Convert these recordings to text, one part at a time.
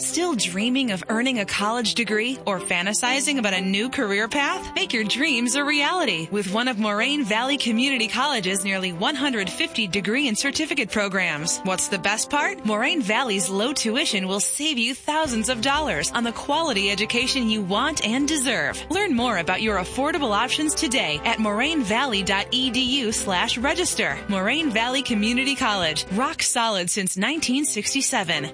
Still dreaming of earning a college degree or fantasizing about a new career path? Make your dreams a reality with one of Moraine Valley Community College's nearly 150 degree and certificate programs. What's the best part? Moraine Valley's low tuition will save you thousands of dollars on the quality education you want and deserve. Learn more about your affordable options today at morainevalley.edu/register. Moraine Valley Community College. Rock solid since 1967.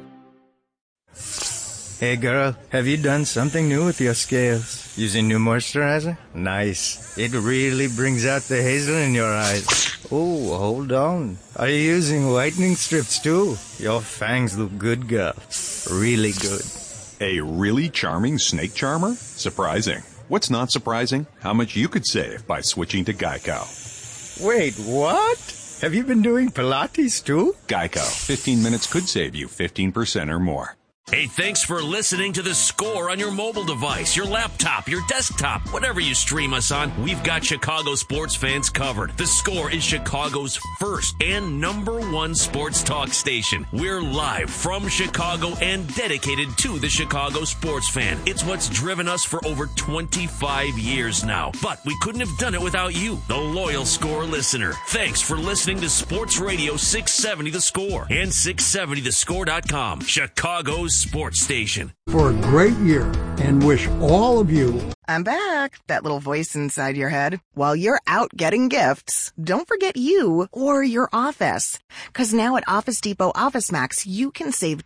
Hey girl, have you done something new with your scales? Using new moisturizer? Nice. It really brings out the hazel in your eyes. Oh, hold on. Are you using whitening strips too? Your fangs look good, girl. Really good. A really charming snake charmer? Surprising. What's not surprising? How much you could save by switching to Geico. Wait, what? Have you been doing Pilates too? Geico. 15 minutes could save you 15% or more. Hey, thanks for listening to The Score on your mobile device, your laptop, your desktop, whatever you stream us on. We've got Chicago sports fans covered. The Score is Chicago's first and #1 sports talk station. We're live from Chicago and dedicated to the Chicago sports fan. It's what's driven us for over 25 years now. But we couldn't have done it without you, the loyal Score listener. Thanks for listening to Sports Radio 670 The Score and 670thescore.com, Chicago's sports station. For a great year and wish all of you. I'm back. That little voice inside your head. While you're out getting gifts, don't forget you or your office. 'Cause now at Office Depot Office Max, you can save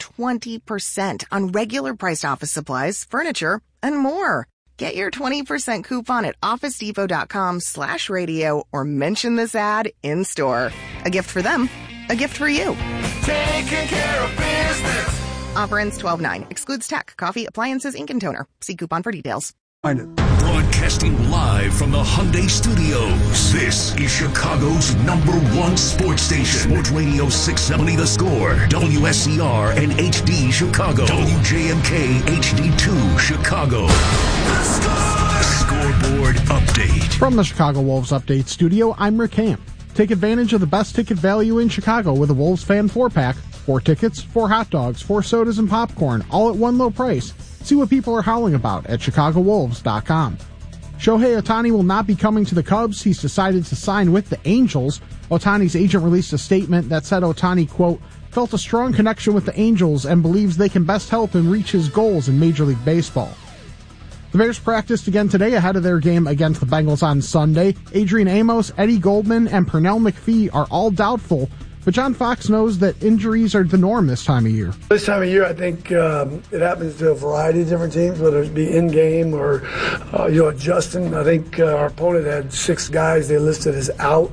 20% on regular priced office supplies, furniture, and more. Get your 20% coupon at officedepot.com/radio or mention this ad in store. A gift for them, a gift for you. Taking care of business. Offer ends 12/9. Excludes tech, coffee, appliances, ink, and toner. See coupon for details. Broadcasting live from the Hyundai Studios. This is Chicago's #1 sports station. Sports Radio 670 The Score. WSCR and HD Chicago. WJMK HD2 Chicago. The Score. Scoreboard update. From the Chicago Wolves Update Studio, I'm Rick Camp. Take advantage of the best ticket value in Chicago with a Wolves Fan 4-pack. 4 tickets, 4 hot dogs, 4 sodas and popcorn, all at one low price. See what people are howling about at ChicagoWolves.com. Shohei Ohtani will not be coming to the Cubs. He's decided to sign with the Angels. Ohtani's agent released a statement that said Ohtani, quote, felt a strong connection with the Angels and believes they can best help him reach his goals in Major League Baseball. The Bears practiced again today ahead of their game against the Bengals on Sunday. Adrian Amos, Eddie Goldman, and Pernell McPhee are all doubtful, but John Fox knows that injuries are the norm this time of year. This time of year, I think it happens to a variety of different teams, whether it be in-game or, adjusting. I think our opponent had 6 guys they listed as out.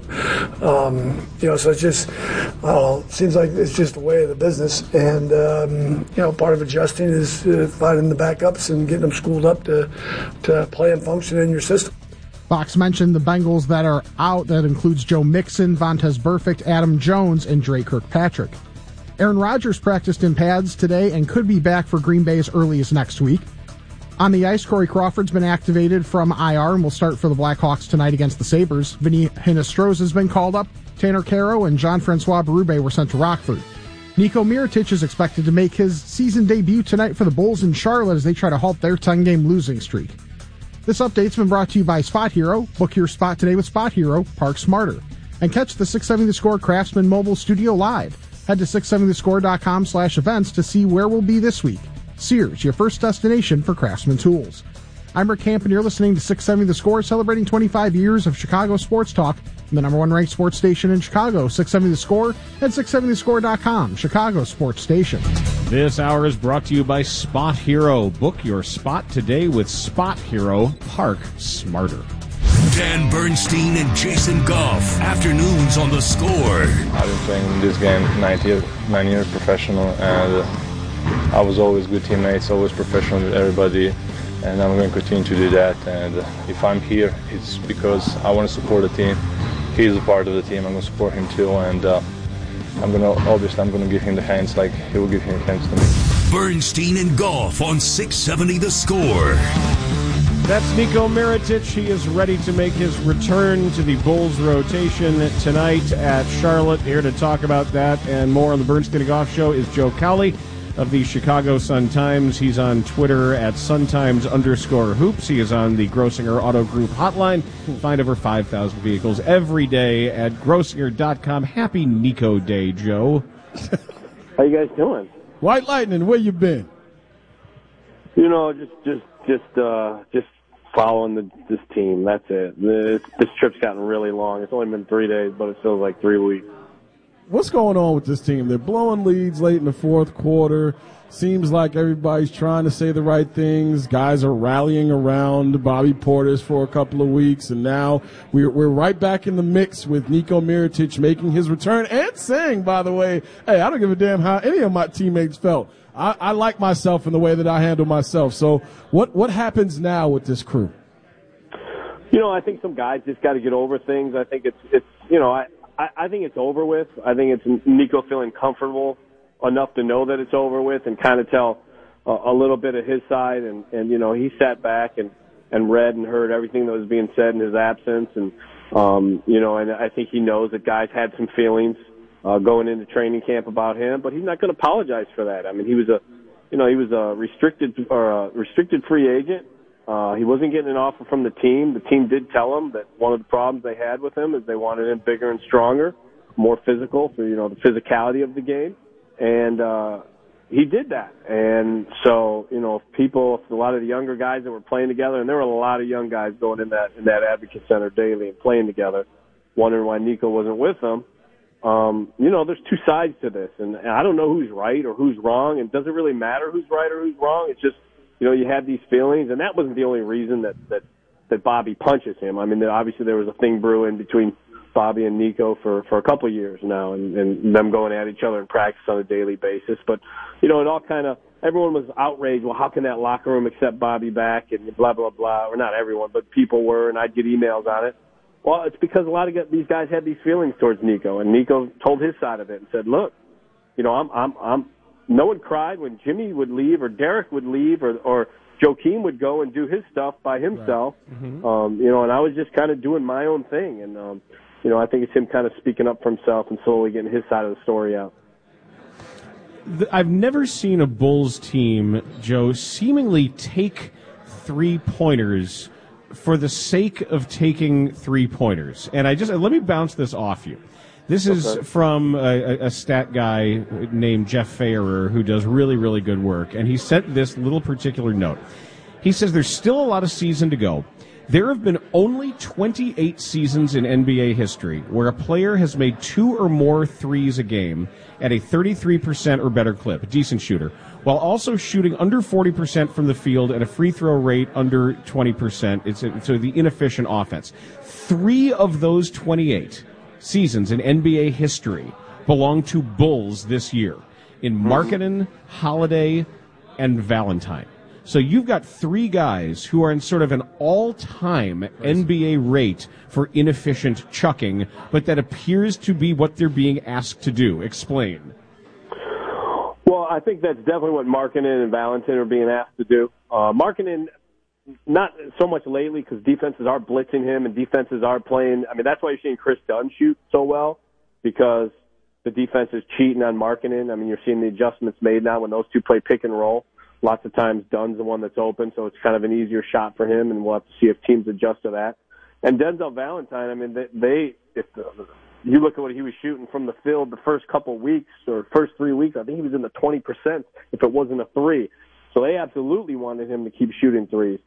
So it's just, seems like it's just the way of the business. And, part of adjusting is finding the backups and getting them schooled up to play and function in your system. Fox mentioned the Bengals that are out. That includes Joe Mixon, Vontaze Burfict, Adam Jones, and Dre Kirkpatrick. Aaron Rodgers practiced in pads today and could be back for Green Bay as early as next week. On the ice, Corey Crawford's been activated from IR and will start for the Blackhawks tonight against the Sabres. Vinny Hinostroza has been called up. Tanner Caro and Jean-Francois Berube were sent to Rockford. Nico Mirotic is expected to make his season debut tonight for the Bulls in Charlotte as they try to halt their 10-game losing streak. This update's been brought to you by Spot Hero. Book your spot today with Spot Hero. Park smarter. And catch the 670 The Score Craftsman Mobile Studio live. Head to 670thescore.com/events to see where we'll be this week. Sears, your first destination for Craftsman tools. I'm Rick Camp, and you're listening to 670 The Score, celebrating 25 years of Chicago sports talk. The #1 ranked sports station in Chicago, 670 The Score, and 670thescore.com, Chicago sports station. This hour is brought to you by Spot Hero. Book your spot today with Spot Hero. Park smarter. Dan Bernstein and Jason Goff. Afternoons on The Score. I've been playing this game 9 years professional, and I was always good teammates, always professional with everybody, and I'm going to continue to do that. And if I'm here, it's because I want to support the team. He's a part of the team. I'm going to support him too, and I'm going to give him the hands like he will give him hands to me. Bernstein and Goff on 670 The Score. That's Nico Mirotic. He is ready to make his return to the Bulls rotation tonight at Charlotte. Here to talk about that and more on the Bernstein and Goff Show is Joe Cowley. of the Chicago Sun-Times. He's on Twitter at Suntimes_hoops. He is on the Grossinger Auto Group hotline. Find over 5,000 vehicles every day at Grossinger.com. Happy Nico Day, Joe. How you guys doing? White Lightning, where you been? You know, just following this team. That's it. This trip's gotten really long. It's only been 3 days, but it feels like 3 weeks. What's going on with this team? They're blowing leads late in the fourth quarter. Seems like everybody's trying to say the right things. Guys are rallying around Bobby Portis for a couple of weeks, and now we're right back in the mix with Nico Mirotic making his return and saying, by the way, hey, I don't give a damn how any of my teammates felt. I like myself in the way that I handle myself. So what happens now with this crew? You know, I think some guys just got to get over things. I think it's you know, I think it's over with. I think it's Nico feeling comfortable enough to know that it's over with and kind of tell a little bit of his side. And you know, he sat back and read and heard everything that was being said in his absence. And, you know, and I think he knows that guys had some feelings going into training camp about him, but he's not going to apologize for that. I mean, he was a restricted free agent. He wasn't getting an offer from the team. The team did tell him that one of the problems they had with him is they wanted him bigger and stronger, more physical for, you know, the physicality of the game. And he did that. And so, you know, a lot of the younger guys that were playing together, and there were a lot of young guys going in that Advocate Center daily and playing together, wondering why Nico wasn't with them. You know, there's two sides to this, and I don't know who's right or who's wrong, and it doesn't really matter who's right or who's wrong. It's just, you know, you have these feelings, and that wasn't the only reason that Bobby punches him. I mean, obviously there was a thing brewing between Bobby and Nico for a couple of years now, and them going at each other in practice on a daily basis. But, you know, it all kind of, everyone was outraged. Well, how can that locker room accept Bobby back and blah, blah, blah. Or not everyone, but people were, and I'd get emails on it. Well, it's because a lot of these guys had these feelings towards Nico, and Nico told his side of it and said, look, you know, no one cried when Jimmy would leave or Derek would leave or Joakim would go and do his stuff by himself. Right. Mm-hmm. You know, and I was just kind of doing my own thing. And, you know, I think it's him kind of speaking up for himself and slowly getting his side of the story out. I've never seen a Bulls team, Joe, seemingly take three-pointers for the sake of taking three-pointers. And let me bounce this off you. This is from a stat guy named Jeff Fahrer who does really, really good work, and he sent this little particular note. He says there's still a lot of season to go. There have been only 28 seasons in NBA history where a player has made 2 or more threes a game at a 33% or better clip, a decent shooter, while also shooting under 40% from the field at a free throw rate under 20%. It's the inefficient offense. 3 of those 28 seasons in NBA history belong to Bulls this year in Markkanen, Holiday, and Valentine. So you've got 3 guys who are in sort of an all-time NBA rate for inefficient chucking, but that appears to be what they're being asked to do. Explain. Well, I think that's definitely what Markkanen and Valentine are being asked to do. Markkanen, not so much lately because defenses are blitzing him and defenses are playing. I mean, that's why you're seeing Chris Dunn shoot so well, because the defense is cheating on Markkanen. I mean, you're seeing the adjustments made now when those two play pick and roll. Lots of times Dunn's the one that's open, so it's kind of an easier shot for him, and we'll have to see if teams adjust to that. And Denzel Valentine, I mean, if you look at what he was shooting from the field the first couple weeks or first 3 weeks, I think he was in the 20% if it wasn't a 3. So they absolutely wanted him to keep shooting threes.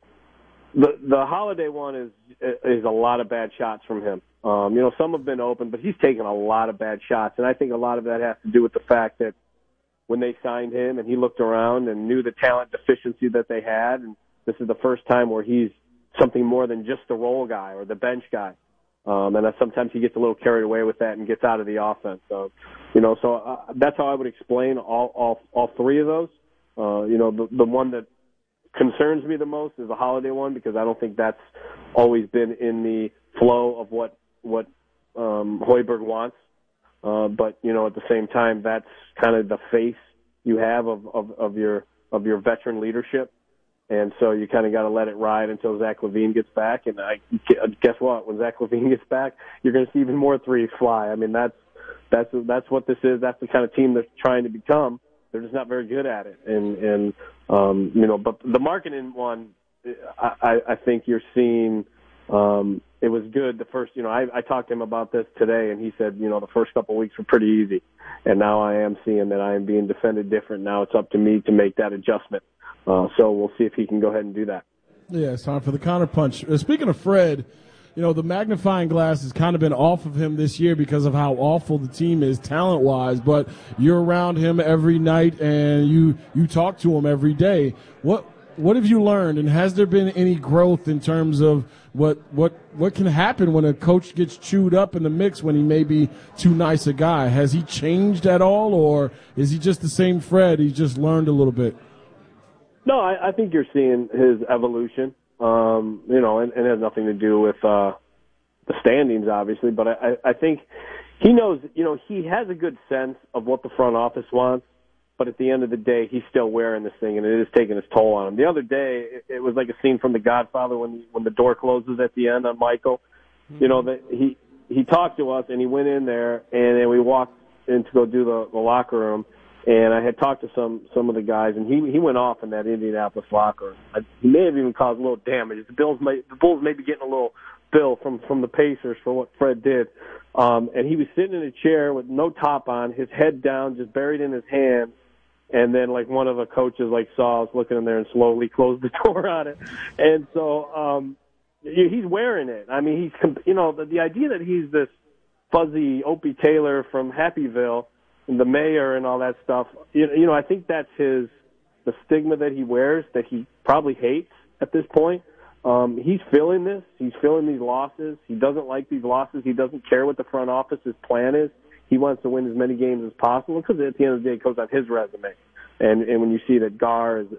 The Holiday one is a lot of bad shots from him. You know, some have been open, but he's taken a lot of bad shots, and I think a lot of that has to do with the fact that when they signed him and he looked around and knew the talent deficiency that they had, and this is the first time where he's something more than just the role guy or the bench guy. And sometimes he gets a little carried away with that and gets out of the offense. So, you know, that's how I would explain all 3 of those. You know, the one that concerns me the most is the Holiday one, because I don't think that's always been in the flow of what Hoiberg wants. But, you know, at the same time, that's kind of the face you have of your veteran leadership. And so you kind of got to let it ride until Zach LaVine gets back. And guess what? When Zach LaVine gets back, you're going to see even more threes fly. I mean, that's what this is. That's the kind of team they're trying to become. They're just not very good at it. And but the marketing one, I think you're seeing. It was good the first. I talked to him about this today, and he said, the first couple of weeks were pretty easy, and now I am seeing that I am being defended different. Now it's up to me to make that adjustment. So we'll see if he can go ahead and do that. Yeah, it's time for the counterpunch. Speaking of Fred, the magnifying glass has kind of been off of him this year because of how awful the team is talent-wise, but you're around him every night and you talk to him every day. What have you learned, and has there been any growth in terms of what can happen when a coach gets chewed up in the mix when he may be too nice a guy? Has he changed at all, or is he just the same Fred? He's just learned a little bit. No, I think you're seeing his evolution, and it has nothing to do with the standings, obviously, but I think he knows, he has a good sense of what the front office wants, but at the end of the day, he's still wearing this thing, and it is taking its toll on him. The other day, it was like a scene from The Godfather when the door closes at the end on Michael. Mm-hmm. He talked to us, and he went in there, and then we walked in to go do the locker room, and I had talked to some of the guys, and he went off in that Indianapolis locker room. He may have even caused a little damage. The Bulls may be getting a little bill from the Pacers for what Fred did. And he was sitting in a chair with no top on, his head down, just buried in his hands. And then, one of the coaches, saw us looking in there and slowly closed the door on it. And so he's wearing it. I mean, the idea that he's this fuzzy Opie Taylor from Happyville, and the mayor and all that stuff, I think that's the stigma that he wears, that he probably hates at this point. He's feeling this. He's feeling these losses. He doesn't like these losses. He doesn't care what the front office's plan is. He wants to win as many games as possible because at the end of the day, it goes on his resume. And when you see that Gar is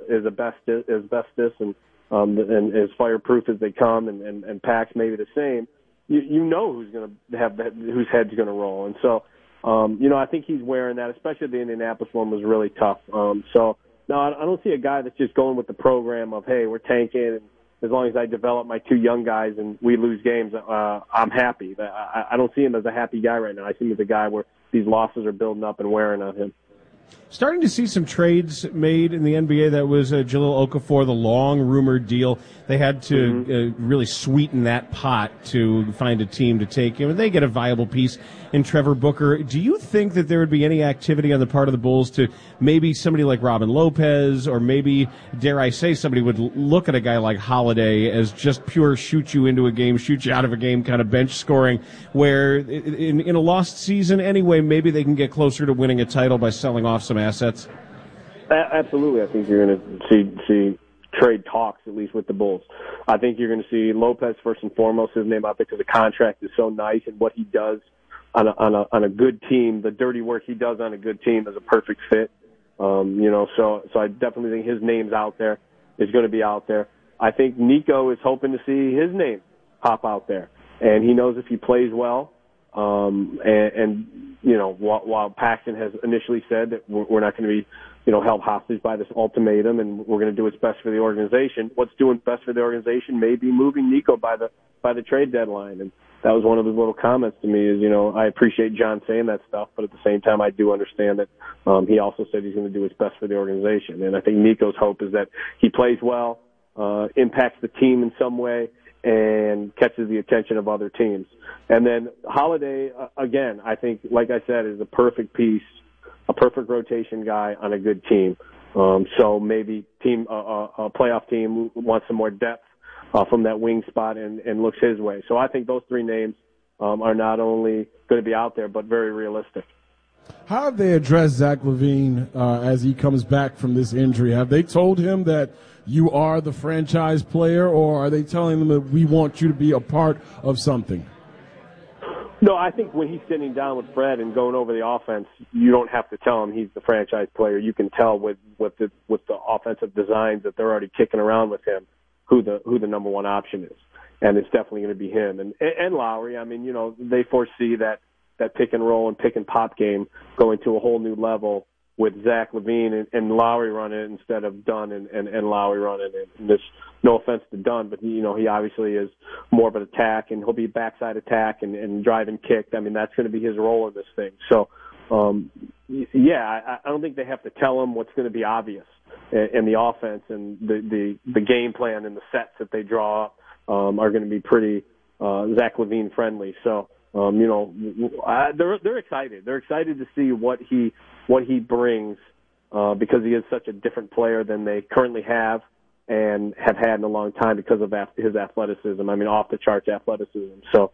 asbestos and as fireproof as they come, and Pax maybe the same, you know who's going to have whose head's going to roll. And so, I think he's wearing that. Especially the Indianapolis one was really tough. So no, I don't see a guy that's just going with the program of, hey, we're tanking, and as long as I develop my two young guys and we lose games, I'm happy. I don't see him as a happy guy right now. I see him as a guy where these losses are building up and wearing on him. Starting to see some trades made in the NBA. That was Jahlil Okafor, the long rumored deal. They had to really sweeten that pot to find a team to take him, and they get a viable piece in Trevor Booker. Do you think that there would be any activity on the part of the Bulls to maybe somebody like Robin Lopez, or maybe, dare I say, somebody would look at a guy like Holiday as just pure shoot you into a game, shoot you out of a game kind of bench scoring, where in a lost season anyway, maybe they can get closer to winning a title by selling off some assets? Absolutely. I think you're going to see trade talks, at least with the Bulls. I think you're going to see Lopez first and foremost, his name out there, because the contract is so nice, and what he does on a good team, the dirty work he does on a good team is a perfect fit. So I definitely think his name's out there, is going to be out there. I think Nico is hoping to see his name pop out there, and he knows if he plays well, while Paxton has initially said that we're not going to be, held hostage by this ultimatum, and we're going to do what's best for the organization. What's doing best for the organization may be moving Nico by the trade deadline, and that was one of his little comments to me. Is I appreciate John saying that stuff, but at the same time, I do understand that he also said he's going to do what's best for the organization, and I think Nico's hope is that he plays well, impacts the team in some way, and catches the attention of other teams. And then Holiday, again, I think, like I said, is a perfect piece, a perfect rotation guy on a good team. So maybe a playoff team wants some more depth from that wing spot and looks his way. So I think those three names are not only going to be out there, but very realistic. How have they addressed Zach LaVine as he comes back from this injury? Have they told him that you are the franchise player, or are they telling him that we want you to be a part of something? No, I think when he's sitting down with Fred and going over the offense, you don't have to tell him he's the franchise player. You can tell with the offensive designs that they're already kicking around with him who the number one option is, and it's definitely going to be him and Lowry. I mean, they foresee that pick and roll and pick and pop game going to a whole new level with Zach LaVine and Lowry running it instead of Dunn and Lowry running it. And there's no offense to Dunn, but he obviously is more of an attack, and he'll be backside attack and drive and kick. I mean, that's going to be his role in this thing. So I don't think they have to tell him what's going to be obvious in the offense, and the game plan and the sets that they draw up are going to be pretty Zach LaVine friendly. So they're excited. They're excited to see what he brings because he is such a different player than they currently have and have had in a long time because of his athleticism. I mean, off the charts athleticism. So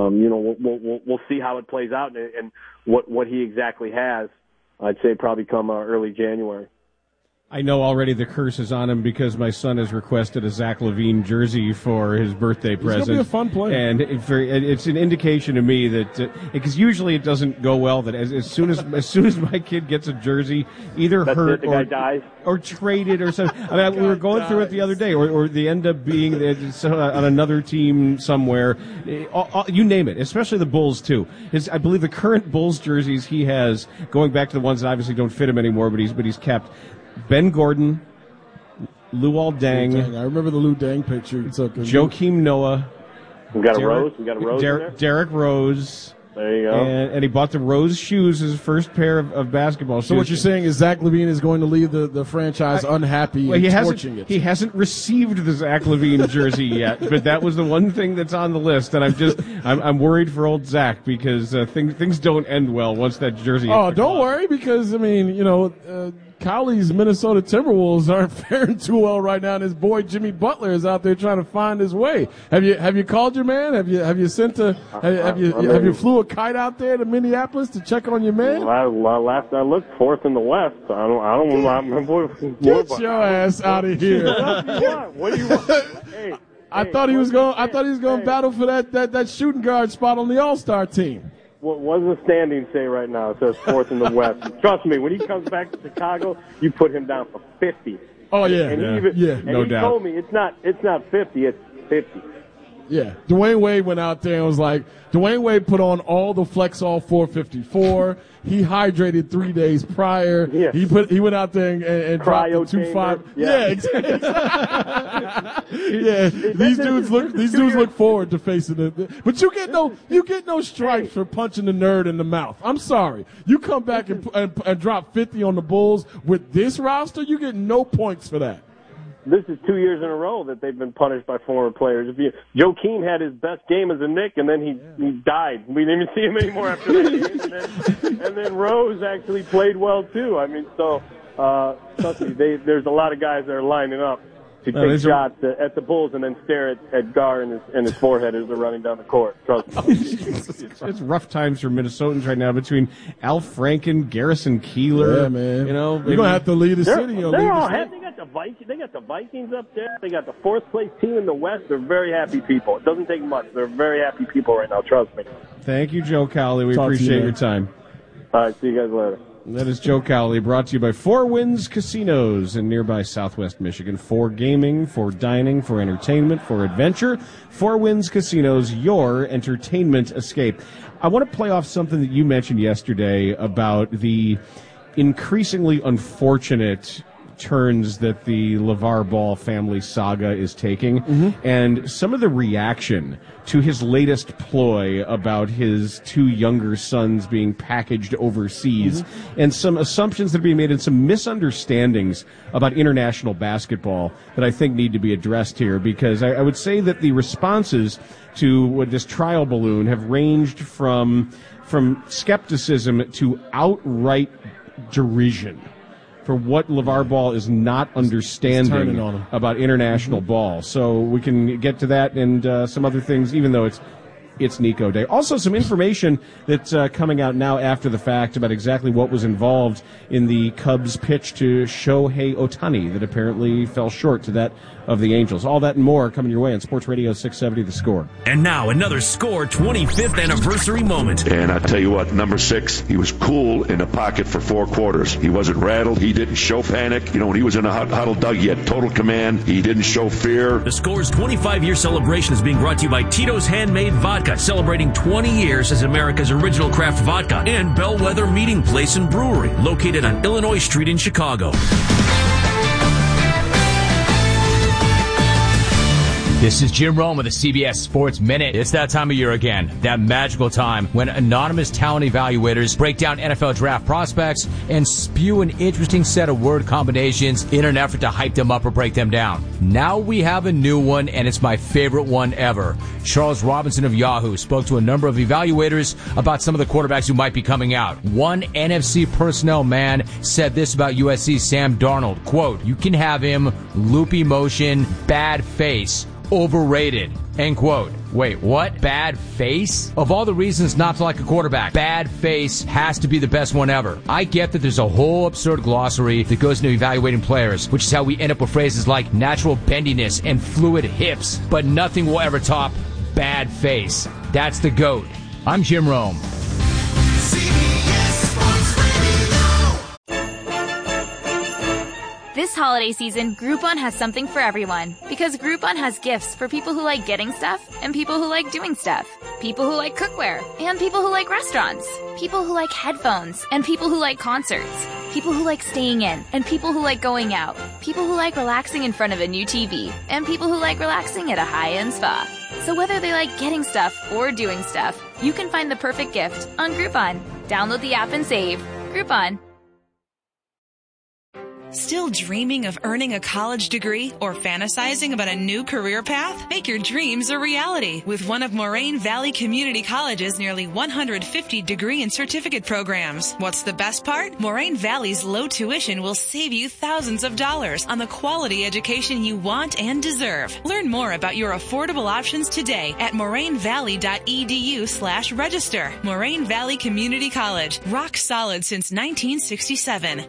we'll see how it plays out and what he exactly has. I'd say probably come early January. I know already the curse is on him because my son has requested a Zach LaVine jersey for his birthday present. It's going to be a fun play. And it's an indication to me that, because usually it doesn't go well, that as soon as my kid gets a jersey, either hurt the guy dies. Or traded or something. I mean, we were going through it the other day, or they end up being on another team somewhere. You name it, especially the Bulls, too. I believe the current Bulls jerseys he has, going back to the ones that obviously don't fit him anymore, but he's kept Ben Gordon, Luol Deng. I remember the Lou Deng picture you took. Joakim Noah. We got a Rose in there? Derrick Rose. There you go. And he bought the Rose shoes, his first pair of basketball shoes. So what you're saying is Zach LaVine is going to leave the franchise unhappy and torching it. He hasn't received the Zach LaVine jersey yet, but that was the one thing that's on the list. And I'm worried for old Zach because things don't end well once that jersey. Oh, don't worry, because Cowley's Minnesota Timberwolves aren't faring too well right now, and his boy Jimmy Butler is out there trying to find his way. Have you called your man? Have you flew a kite out there to Minneapolis to check on your man? Well, last I looked, fourth in the West. I don't remember. Get your ass out of here! What do you want? Hey, I thought he was going to battle for that shooting guard spot on the All-Star team. What does the standing say right now? It says fourth in the West. Trust me, when he comes back to Chicago, you put him down for 50. Oh yeah, and no he doubt. Told me it's not 50, it's 50. Yeah, Dwayne Wade went out there and was like, Dwayne Wade put on all the Flexall 454. He hydrated 3 days prior. Yeah. He went out there and dropped the 2.5. Yeah, exactly. Yeah, these dudes look forward to facing it. But you get no stripes for punching the nerd in the mouth. I'm sorry. You come back and drop 50 on the Bulls with this roster, you get no points for that. This is 2 years in a row that they've been punished by former players. Joakim had his best game as a Knick, and then he died. We didn't even see him anymore after that game. And then Rose actually played well, too. I mean, so trust me, there's a lot of guys that are lining up to take shots at the Bulls and then stare at Gar and his forehead as they're running down the court. Trust me. It's rough times for Minnesotans right now between Al Franken, Garrison Keillor. Yeah, man. You're going to have to lead the city. They got the Vikings up there. They got the fourth place team in the West. They're very happy people. It doesn't take much. They're very happy people right now. Trust me. Thank you, Joe Cowley. We appreciate your time. All right. See you guys later. That is Joe Cowley, brought to you by Four Winds Casinos in nearby Southwest Michigan. For gaming, for dining, for entertainment, for adventure. Four Winds Casinos, your entertainment escape. I want to play off something that you mentioned yesterday about the increasingly unfortunate turns that the LeVar Ball family saga is taking, and some of the reaction to his latest ploy about his two younger sons being packaged overseas, and some assumptions that are being made and some misunderstandings about international basketball that I think need to be addressed here, because I would say that the responses to this trial balloon have ranged from skepticism to outright derision for what LeVar Ball is not understanding about international ball. So we can get to that and some other things, even though it's Nico Day. Also, some information that's coming out now after the fact about exactly what was involved in the Cubs' pitch to Shohei Ohtani that apparently fell short to that of the Angels. All that and more coming your way on Sports Radio 670 The Score. And now another Score 25th anniversary moment. And I tell you what, number 6, he was cool in the pocket for 4 quarters. He wasn't rattled. He didn't show panic. You know, when he was in a huddle, Doug, he had total command. He didn't show fear. The Score's 25-year celebration is being brought to you by Tito's Handmade Vodka, celebrating 20 years as America's original craft vodka, and Bellwether Meeting Place and Brewery, located on Illinois Street in Chicago. This is Jim Rome with the CBS Sports Minute. It's that time of year again, that magical time when anonymous talent evaluators break down NFL draft prospects and spew an interesting set of word combinations in an effort to hype them up or break them down. Now we have a new one, and it's my favorite one ever. Charles Robinson of Yahoo spoke to a number of evaluators about some of the quarterbacks who might be coming out. One NFC personnel man said this about USC's Sam Darnold, quote, "You can have him, loopy motion, bad face, overrated," end quote. Wait, what? Bad face? Of all the reasons not to like a quarterback, bad face has to be the best one ever. I get that there's a whole absurd glossary that goes into evaluating players, which is how we end up with phrases like natural bendiness and fluid hips, but nothing will ever top bad face. That's the GOAT. I'm Jim Rome. This holiday season, Groupon has something for everyone. Because Groupon has gifts for people who like getting stuff and people who like doing stuff. People who like cookware and people who like restaurants. People who like headphones and people who like concerts. People who like staying in and people who like going out. People who like relaxing in front of a new TV and people who like relaxing at a high-end spa. So whether they like getting stuff or doing stuff, you can find the perfect gift on Groupon. Download the app and save. Groupon. Still dreaming of earning a college degree or fantasizing about a new career path? Make your dreams a reality with one of Moraine Valley Community College's nearly 150 degree and certificate programs. What's the best part? Moraine Valley's low tuition will save you thousands of dollars on the quality education you want and deserve. Learn more about your affordable options today at morainevalley.edu/register. Moraine Valley Community College. Rock solid since 1967.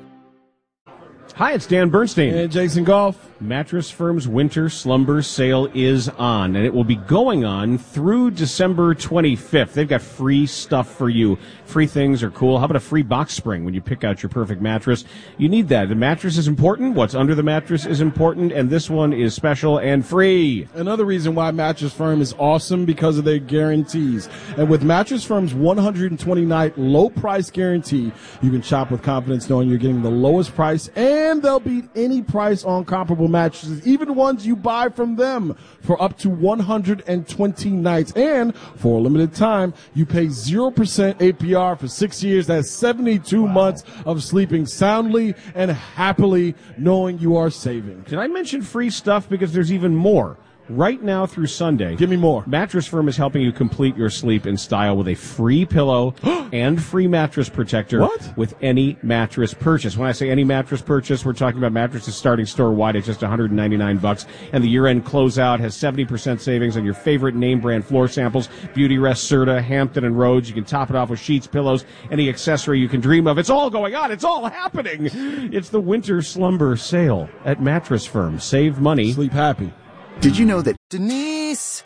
Hi, it's Dan Bernstein. And Jason Goff. Mattress Firm's winter slumber sale is on, and it will be going on through December 25th. They've got free stuff for you. Free things are cool. How about a free box spring when you pick out your perfect mattress? You need that. The mattress is important. What's under the mattress is important, and this one is special and free. Another reason why Mattress Firm is awesome because of their guarantees. And with Mattress Firm's 120-night low price guarantee, you can shop with confidence knowing you're getting the lowest price, and they'll beat any price on comparable mattresses, even ones you buy from them, for up to 120 nights. And for a limited time, you pay 0% APR for 6 years. That's 72 months of sleeping soundly and happily knowing you are saving. Did I mention free stuff? Because there's even more. Right now through Sunday, give me more. Mattress Firm is helping you complete your sleep in style with a free pillow and free mattress protector with any mattress purchase. When I say any mattress purchase, we're talking about mattresses starting store-wide at just $199, and the year-end closeout has 70% savings on your favorite name-brand floor samples, Beautyrest, Serta, Hampton, and Rhodes. You can top it off with sheets, pillows, any accessory you can dream of. It's all going on. It's all happening. It's the winter slumber sale at Mattress Firm. Save money. Sleep happy. Did you know that Denise,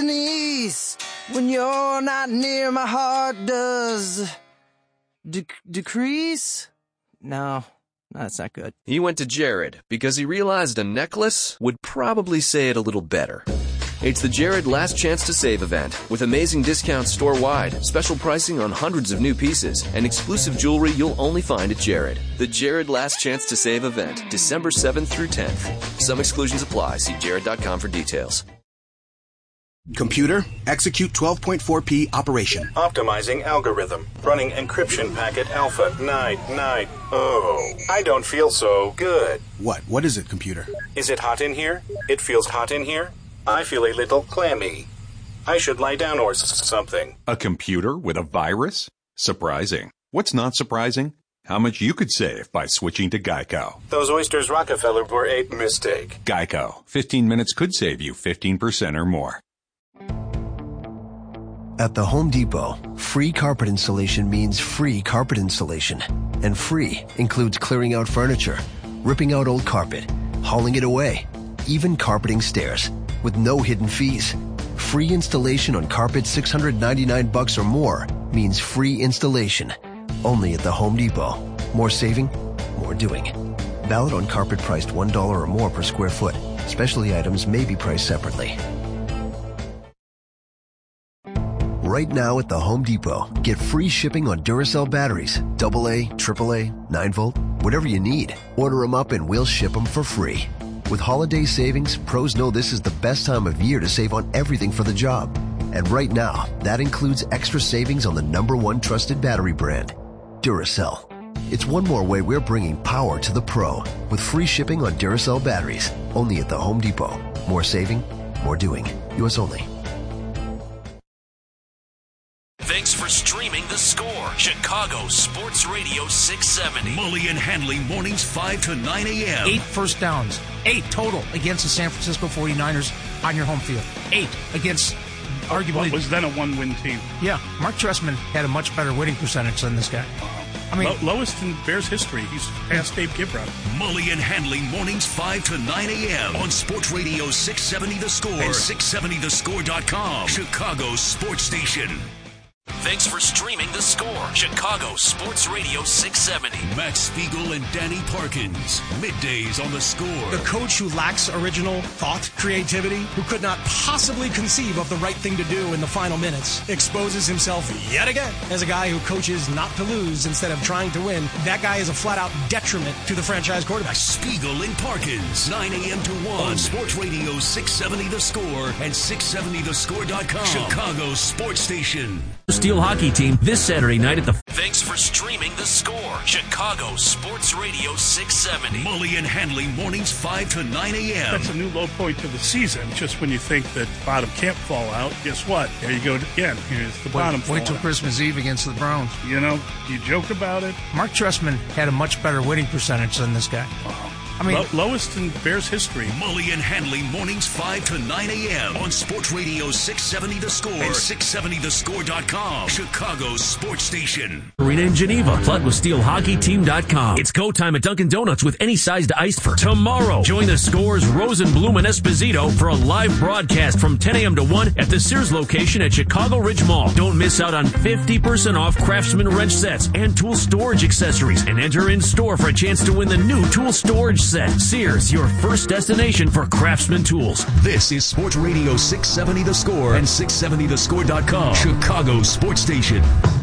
when you're not near, my heart does decrease? No, that's not good. He went to Jared because he realized a necklace would probably say it a little better. It's the Jared Last Chance to Save event with amazing discounts store-wide, special pricing on hundreds of new pieces, and exclusive jewelry you'll only find at Jared. The Jared Last Chance to Save event, December 7th through 10th. Some exclusions apply. See jared.com for details. Computer, execute 12.4p operation. Optimizing algorithm. Running encryption packet alpha. Night. Oh, I don't feel so good. What is it, computer? Is it hot in here? It feels hot in here. I feel a little clammy. I should lie down or something. A computer with a virus? Surprising. What's not surprising? How much you could save by switching to Geico. Those oysters Rockefeller were a mistake. Geico. 15 minutes could save you 15% or more. At the Home Depot, free carpet installation means free carpet installation. And free includes clearing out furniture, ripping out old carpet, hauling it away, even carpeting stairs, with no hidden fees. Free installation on carpet $699 or more means free installation. Only at the Home Depot. More saving, more doing. Valid on carpet priced $1 or more per square foot. Specialty items may be priced separately. Right now at the Home Depot, get free shipping on Duracell batteries, AA, AAA, 9-volt, whatever you need. Order them up and we'll ship them for free. With holiday savings, pros know this is the best time of year to save on everything for the job. And right now, that includes extra savings on the #1 trusted battery brand, Duracell. It's one more way we're bringing power to the pro with free shipping on Duracell batteries, only at the Home Depot. More saving, more doing. U.S. only. Thanks for streaming The Score. Chicago Sports Radio 670. Mully and Hanley mornings 5 to 9 a.m. 8 first downs. 8 total against the San Francisco 49ers on your home field. 8 against arguably... What was then a one-win team. Yeah, Mark Trestman had a much better winning percentage than this guy. I mean, lowest in Bears history. He's past Dave Gibbrow. Mully and Hanley mornings 5 to 9 a.m. on Sports Radio 670 The Score and 670thescore.com. Chicago's sports station. Thanks for streaming The Score. Chicago Sports Radio 670. Matt Spiegel and Danny Parkins. Middays on The Score. The coach who lacks original thought, creativity, who could not possibly conceive of the right thing to do in the final minutes, exposes himself yet again as a guy who coaches not to lose instead of trying to win. That guy is a flat-out detriment to the franchise quarterback. Spiegel and Parkins. 9 a.m. to 1 on Sports Radio 670 The Score and 670thescore.com. Chicago's sports station. Steel hockey team this Saturday night at the... Thanks for streaming The Score. Chicago Sports Radio 670. Mully and Hanley mornings 5 to 9 a.m. That's a new low point to the season. Just when you think that bottom can't fall out, guess what? There you go again. Here's the bottom fall Wait till out. Christmas Eve against the Browns. You know, you joke about it. Mark Trestman had a much better winning percentage than this guy. I mean, lowest in Bears history. Mully and Hanley mornings 5 to 9 a.m. on Sports Radio 670 The Score and 670thescore.com. Chicago's sports station. Arena in Geneva. Flood with SteelHockeyTeam.com. It's go time at Dunkin' Donuts with any size to iced for tomorrow. Join The Score's Rosenblum and Esposito for a live broadcast from 10 a.m. to 1 at the Sears location at Chicago Ridge Mall. Don't miss out on 50% off Craftsman wrench sets and tool storage accessories, and enter in store for a chance to win the new tool storage set. Sears, your first destination for Craftsman tools. This is Sports Radio 670 The Score and 670thescore.com. Chicago's sports station.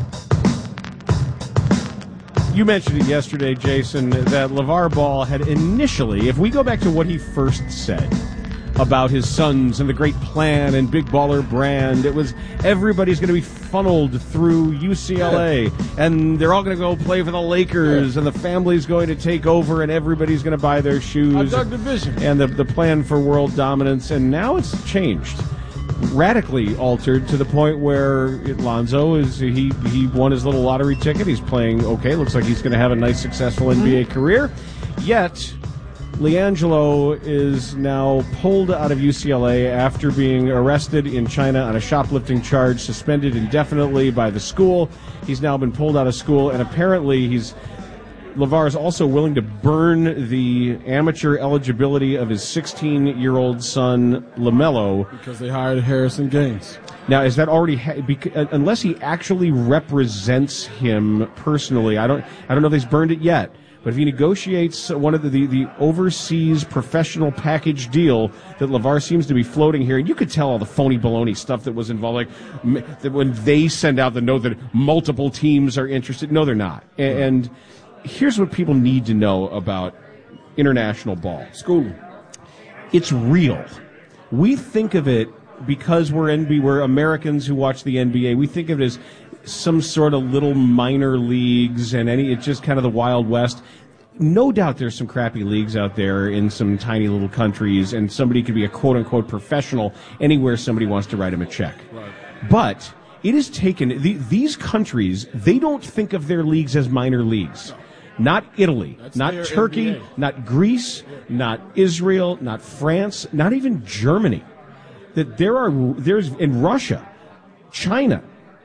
You mentioned it yesterday, Jason, that LeVar Ball had initially, if we go back to what he first said about his sons and the great plan and Big Baller Brand, it was everybody's going to be funneled through UCLA, and they're all going to go play for the Lakers, and the family's going to take over, and everybody's going to buy their shoes. I dug the vision. And the plan for world dominance, and now it's changed. Radically altered to the point where Lonzo he won his little lottery ticket. He's playing okay. Looks like he's going to have a nice, successful NBA career. Yet LiAngelo is now pulled out of UCLA after being arrested in China on a shoplifting charge, suspended indefinitely by the school. He's now been pulled out of school, and apparently LeVar is also willing to burn the amateur eligibility of his 16-year-old son, LaMelo. Because they hired Harrison Gaines. Now, is that already unless he actually represents him personally? I don't know if he's burned it yet. But if he negotiates one of the overseas professional package deal that LeVar seems to be floating here, and you could tell all the phony baloney stuff that was involved, like that when they send out the note that multiple teams are interested. No, they're not. And here's what people need to know about international ball. Schooling. It's real. We think of it because we're Americans who watch the NBA. We think of it as some sort of little minor leagues and it's just kind of the Wild West. No doubt there's some crappy leagues out there in some tiny little countries, and somebody could be a quote-unquote professional anywhere somebody wants to write him a check. Right. But it has taken these countries, they don't think of their leagues as minor leagues. Not Italy, not Turkey, NBA. Not Greece, not Israel, not France, not even Germany. That there's in Russia, China.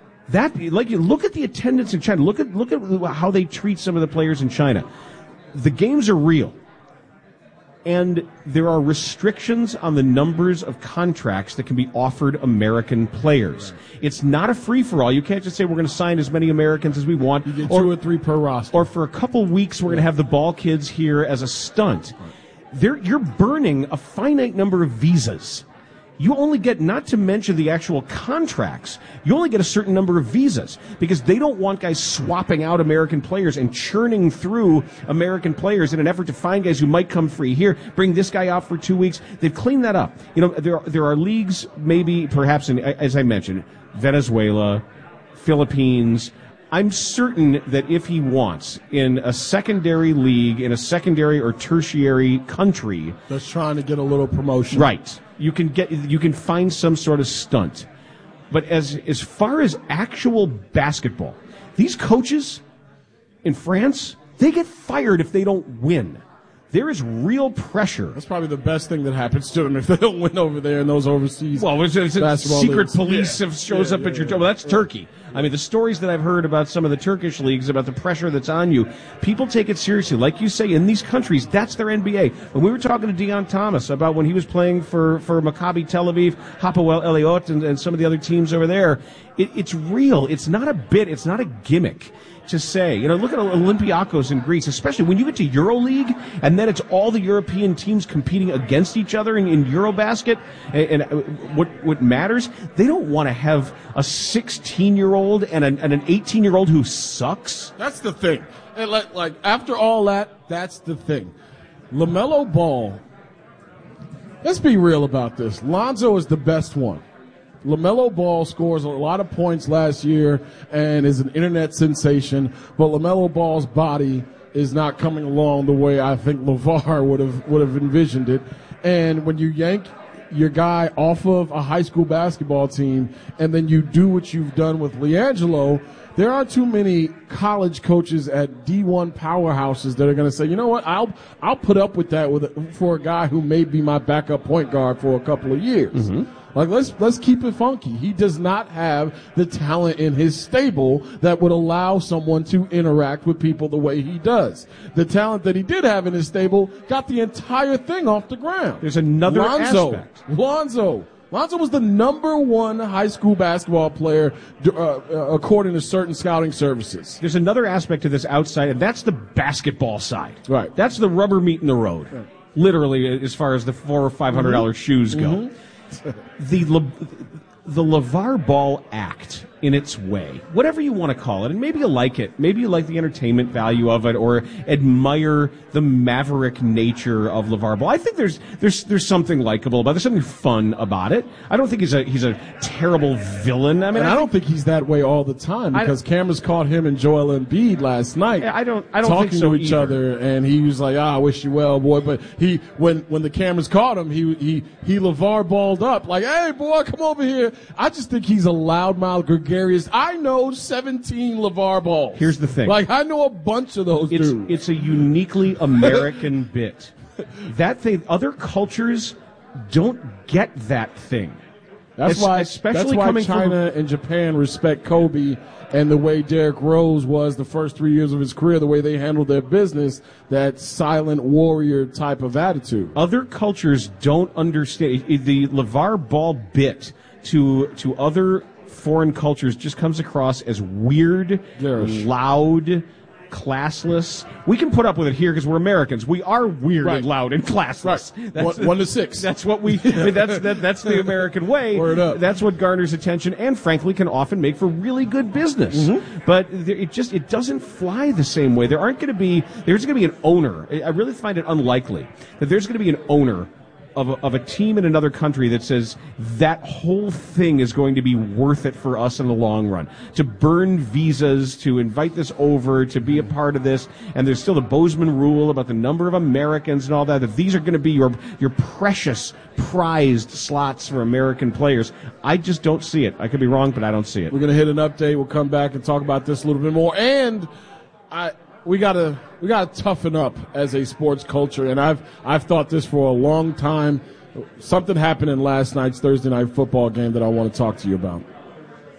Look at the attendance in China. Look at how they treat some of the players in China. The games are real, and there are restrictions on the numbers of contracts that can be offered American players. It's not a free-for-all. You can't just say we're going to sign as many Americans as we want. You get 2 or 3 per roster. Or for a couple weeks, we're going to have the ball kids here as a stunt. You're burning a finite number of visas. you only get, not to mention the actual contracts, you only get a certain number of visas because they don't want guys swapping out American players and churning through American players in an effort to find guys who might come free here, bring this guy out for 2 weeks. They've cleaned that up. There are leagues, maybe perhaps in, as I mentioned, Venezuela, Philippines. I'm certain that if he wants, in a secondary league, in a secondary or tertiary country that's trying to get a little promotion, right? You can find some sort of stunt. But as far as actual basketball, these coaches in France, they get fired if they don't win. There is real pressure. That's probably the best thing that happens to them if they don't win over there in those overseas. Well, it's secret leagues. Police shows up at your door. Well, that's Turkey. I mean, the stories that I've heard about some of the Turkish leagues, about the pressure that's on you, people take it seriously. Like you say, in these countries, that's their NBA. When we were talking to Deion Thomas about when he was playing for Maccabi Tel Aviv, Hapoel Eliot, and some of the other teams over there, it's real. It's not a bit. It's not a gimmick to say. Look at Olympiacos in Greece, especially when you get to EuroLeague, and then it's all the European teams competing against each other in Eurobasket. And what matters, they don't want to have a 16-year-old and an 18-year-old who sucks. That's the thing. And like after all that, that's the thing. LaMelo Ball. Let's be real about this. Lonzo is the best one. LaMelo Ball scores a lot of points last year and is an internet sensation, but LaMelo Ball's body is not coming along the way I think LeVar would have envisioned it. And when you yank your guy off of a high school basketball team and then you do what you've done with LiAngelo, there are too many college coaches at D1 powerhouses that are going to say, you know what, I'll put up with that for a guy who may be my backup point guard for a couple of years. Mm-hmm. Like, let's keep it funky. He does not have the talent in his stable that would allow someone to interact with people the way he does. The talent that he did have in his stable got the entire thing off the ground. There's another aspect. Lonzo was the number one high school basketball player according to certain scouting services. There's another aspect to this outside, and that's the basketball side. Right. That's the rubber meat in the road. Right. Literally, as far as the $400 or $500 shoes go. Mm-hmm. The LeVar Ball act, in its way, whatever you want to call it, and maybe you like it, maybe you like the entertainment value of it, or admire the maverick nature of LeVar Ball. I think there's something likable about it. There's something fun about it. I don't think he's a terrible villain. I mean, I don't think he's that way all the time, because cameras caught him and Joel Embiid last night. I don't talking think so to each other, and he was like, I wish you well, boy. But when the cameras caught him, he LeVar Balled up like, hey, boy, come over here. I just think he's a loudmouth, gregarious. I know 17 LeVar Balls. Here's the thing. Like, I know a bunch of those dudes. It's a uniquely American bit. That thing, other cultures don't get that thing. That's why China and Japan respect Kobe and the way Derrick Rose was the first 3 years of his career, the way they handled their business, that silent warrior type of attitude. Other cultures don't understand. The LeVar Ball bit to other foreign cultures just comes across as weird, loud, classless. We can put up with it here because we're Americans. We are weird and loud and classless. Right. That's 1 to 6. That's what we. I mean, that's the American way. Word up. That's what garners attention and, frankly, can often make for really good business. Mm-hmm. But it doesn't fly the same way. There's going to be an owner. I really find it unlikely that there's going to be an owner of a team in another country that says that whole thing is going to be worth it for us in the long run. To burn visas, to invite this over, to be a part of this, and there's still the Bozeman rule about the number of Americans and all that these are going to be your precious, prized slots for American players. I just don't see it. I could be wrong, but I don't see it. We're going to hit an update. We'll come back and talk about this a little bit more. And we gotta toughen up as a sports culture, and I've thought this for a long time. Something happened in last night's Thursday night football game that I want to talk to you about.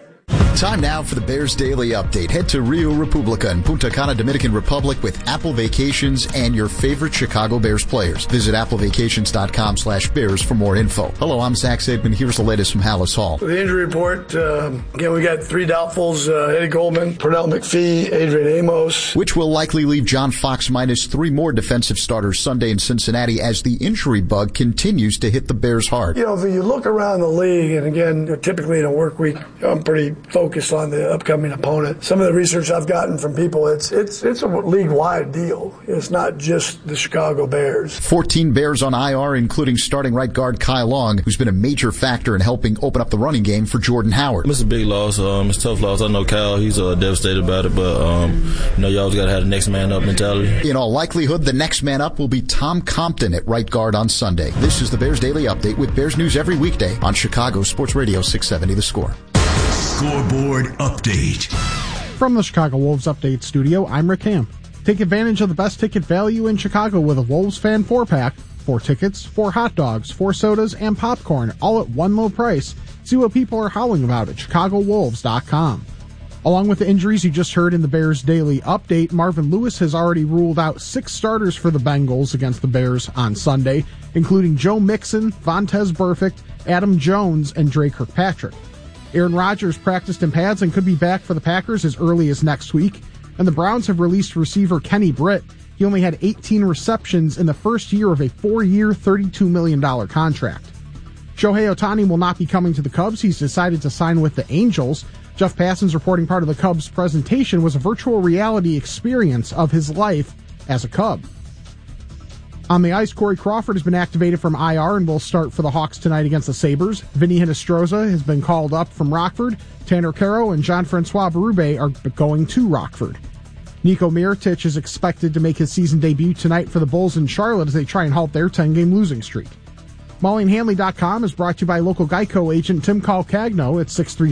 Time now for the Bears Daily Update. Head to Rio Republica in Punta Cana, Dominican Republic with Apple Vacations and your favorite Chicago Bears players. Visit applevacations.com/Bears for more info. Hello, I'm Zach Zaidman. Here's the latest from Hallis Hall. The injury report, again, we got 3 doubtfuls, Eddie Goldman, Pernell McPhee, Adrian Amos. Which will likely leave John Fox minus 3 more defensive starters Sunday in Cincinnati as the injury bug continues to hit the Bears hard. You know, if you look around the league, and again, typically in a work week, I'm pretty focused on the upcoming opponent. Some of the research I've gotten from people, it's a league-wide deal. It's not just the Chicago Bears. 14 Bears on IR, including starting right guard Kai Long, who's been a major factor in helping open up the running game for Jordan Howard. It's a big loss. It's a tough loss. I know Kyle, he's devastated about it, but you always got to have the next man up mentality. In all likelihood, the next man up will be Tom Compton at right guard on Sunday. This is the Bears Daily Update with Bears News every weekday on Chicago Sports Radio 670 The Score. Scoreboard Update. From the Chicago Wolves Update Studio, I'm Rick Camp. Take advantage of the best ticket value in Chicago with a Wolves Fan 4-pack. 4 tickets, 4 hot dogs, 4 sodas, and popcorn, all at one low price. See what people are howling about at ChicagoWolves.com. Along with the injuries you just heard in the Bears Daily Update, Marvin Lewis has already ruled out 6 starters for the Bengals against the Bears on Sunday, including Joe Mixon, Vontaze Burfict, Adam Jones, and Dre Kirkpatrick. Aaron Rodgers practiced in pads and could be back for the Packers as early as next week. And the Browns have released receiver Kenny Britt. He only had 18 receptions in the first year of a 4-year, $32 million contract. Shohei Ohtani will not be coming to the Cubs. He's decided to sign with the Angels. Jeff Passan's reporting part of the Cubs presentation was a virtual reality experience of his life as a Cub. On the ice, Corey Crawford has been activated from IR and will start for the Hawks tonight against the Sabres. Vinny Hinostroza has been called up from Rockford. Tanner Caro and Jean-Francois Berube are going to Rockford. Nico Mirotic is expected to make his season debut tonight for the Bulls in Charlotte as they try and halt their 10-game losing streak. MollyandHanley.com is brought to you by local Geico agent Tim Calcagno at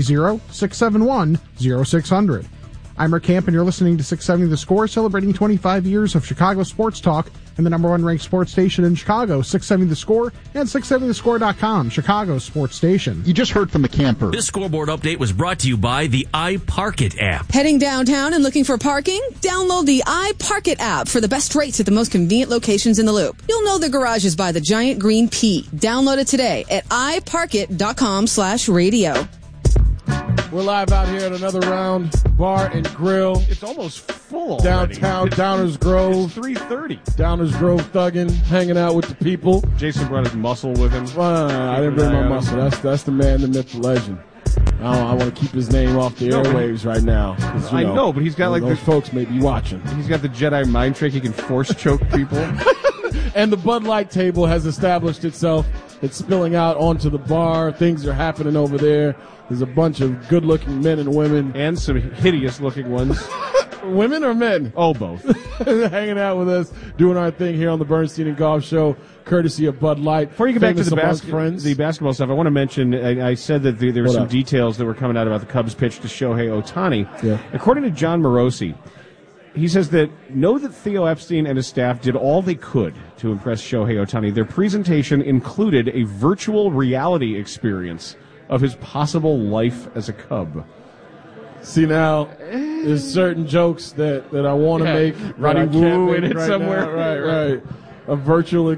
630-671-0600. I'm Rick Camp, and you're listening to 670 The Score, celebrating 25 years of Chicago sports talk and the #1 ranked sports station in Chicago, 670 The Score, and 670thescore.com, Chicago's sports station. You just heard from the camper. This scoreboard update was brought to you by the iParkit app. Heading downtown and looking for parking? Download the iParkit app for the best rates at the most convenient locations in the Loop. You'll know the garage is by the giant green P. Download it today at iParkit.com/radio. We're live out here at another round bar and grill. It's almost full already. Downtown Downers Grove. It's 3:30. Downers Grove thugging, hanging out with the people. Jason brought his muscle with him. I didn't bring my muscle. That's the man, the myth, the legend. I want to keep his name off the airwaves right now. I know, but he's got like those folks may be watching. He's got the Jedi mind trick. He can force choke people. And the Bud Light table has established itself. It's spilling out onto the bar. Things are happening over there. There's a bunch of good-looking men and women. And some hideous-looking ones. Women or men? Oh, both. Hanging out with us, doing our thing here on the Bernstein and Golf Show, courtesy of Bud Light. Before you get back to the basketball stuff, I want to mention, I said that there were some details that were coming out about the Cubs pitch to Shohei Ohtani. Yeah. According to John Morosi, he says that Theo Epstein and his staff did all they could to impress Shohei Ohtani. Their presentation included a virtual reality experience of his possible life as a Cub. See, now, there's certain jokes that I want to make. Ronnie Woo in it somewhere. Right. A virtual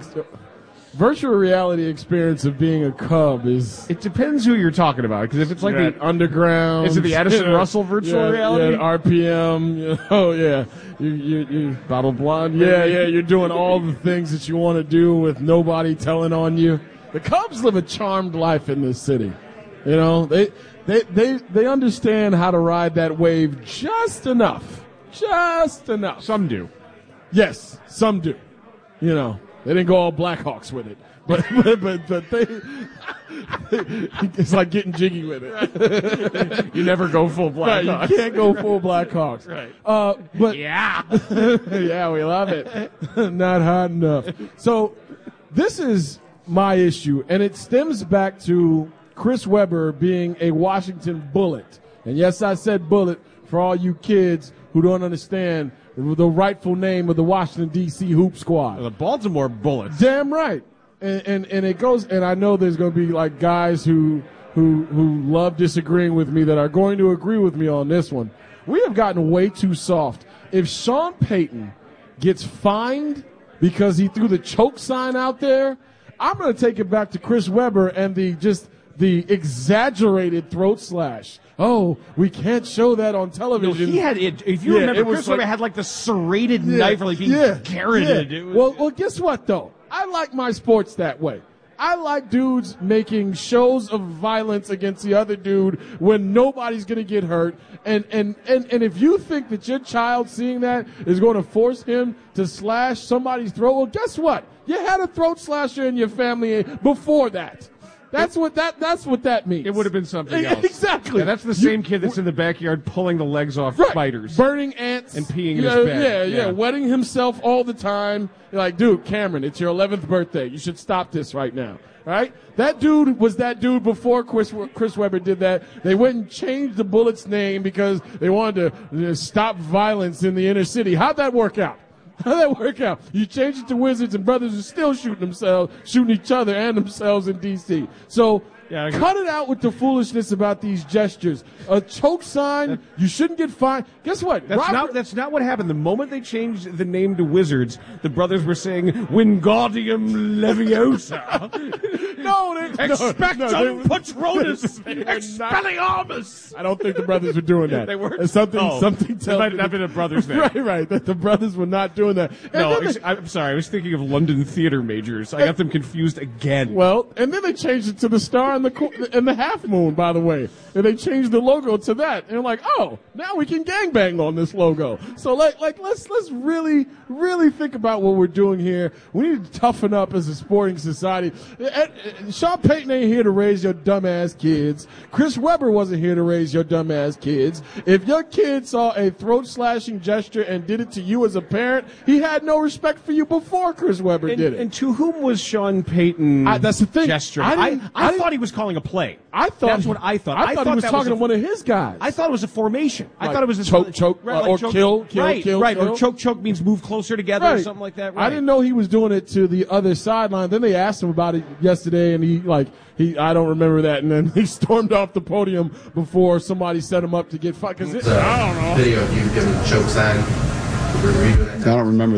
reality experience of being a Cub is... It depends who you're talking about, because if it's like the underground... Is it the Addison Russell virtual reality? Yeah, RPM. Oh, yeah. You Bottle Blonde. Yeah, you're doing all the things that you want to do with nobody telling on you. The Cubs live a charmed life in this city. You know, they understand how to ride that wave just enough. Just enough. Some do. Yes, some do. You know, they didn't go all Blackhawks with it. But they it's like getting jiggy with it. You never go full Blackhawks. Right, you can't go full Blackhawks. Right. But yeah. Yeah, we love it. Not hot enough. So this is my issue, and it stems back to Chris Webber being a Washington Bullet. And yes, I said Bullet for all you kids who don't understand the rightful name of the Washington, D.C. Hoop Squad. The Baltimore Bullets. Damn right. And it goes, and I know there's going to be like guys who who love disagreeing with me that are going to agree with me on this one. We have gotten way too soft. If Sean Payton gets fined because he threw the choke sign out there, I'm going to take it back to Chris Webber and the exaggerated throat slash. Oh, we can't show that on television. No, he had it. If you remember, Chris Webber had like the serrated knife, like being garroted. Yeah. Well, guess what though? I like my sports that way. I like dudes making shows of violence against the other dude when nobody's going to get hurt. And if you think that your child seeing that is going to force him to slash somebody's throat, well, guess what? You had a throat slasher in your family before that. That's what that means. It would have been something else. Exactly. Yeah, that's the same kid that's in the backyard pulling the legs off spiders. Burning ants. And peeing in his bed. Yeah. Wetting himself all the time. You're like, dude, Cameron, it's your 11th birthday. You should stop this right now. Right? That dude was that dude before Chris Webber did that. They went and changed the Bullets' name because they wanted to stop violence in the inner city. How'd that work out? How'd that work out? You change it to Wizards and Brothers are still shooting each other and themselves in D.C. So cut it out with the foolishness about these gestures. A choke sign, you shouldn't get fined. Guess what? That's not what happened. The moment they changed the name to Wizards, the brothers were saying Wingardium Leviosa. No, Expecto Patronus, Expelliarmus. I don't think the brothers were doing that. They were. Something tells it might not have been a brother's name. Right. That the brothers were not doing that. I'm sorry. I was thinking of London theater majors. I got them confused again. Well, and then they changed it to the Star and the Half Moon, by the way. And they changed the logo to that. And they're like, oh, now we can gangbang on this logo. So let's really, really think about what we're doing here. We need to toughen up as a sporting society. Sean Payton ain't here to raise your dumbass kids. Chris Webber wasn't here to raise your dumbass kids. If your kid saw a throat slashing gesture and did it to you as a parent, he had no respect for you before Chris Webber did it. And to whom was Sean Payton that's the thing. gesturing? I thought he was calling a play. That's what I thought. I thought he was talking to one of his guys. I thought it was a formation. Like I thought it was choke, or kill. Right. Or choke means move closer together or something like that. Right. I didn't know he was doing it to the other sideline. Then they asked him about it yesterday, and I don't remember that. And then he stormed off the podium before somebody set him up to get fucked. I don't know. Video of you giving the choke sign. I don't remember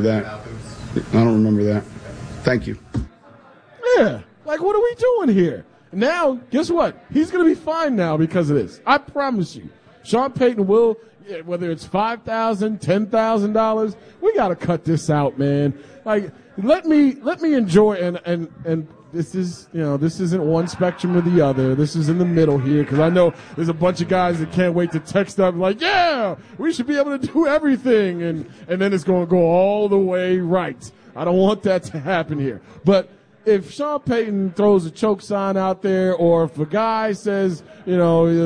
that. Thank you. Yeah. Like, what are we doing here? Now, guess what? He's going to be fine now because of this. I promise you. Sean Payton will, whether it's $5,000, $10,000, we got to cut this out, man. Like, let me enjoy and this is, this isn't one spectrum or the other. This is in the middle here because I know there's a bunch of guys that can't wait to text up like, yeah, we should be able to do everything. And then it's going to go all the way right. I don't want that to happen here. But if Sean Payton throws a choke sign out there, or if a guy says, if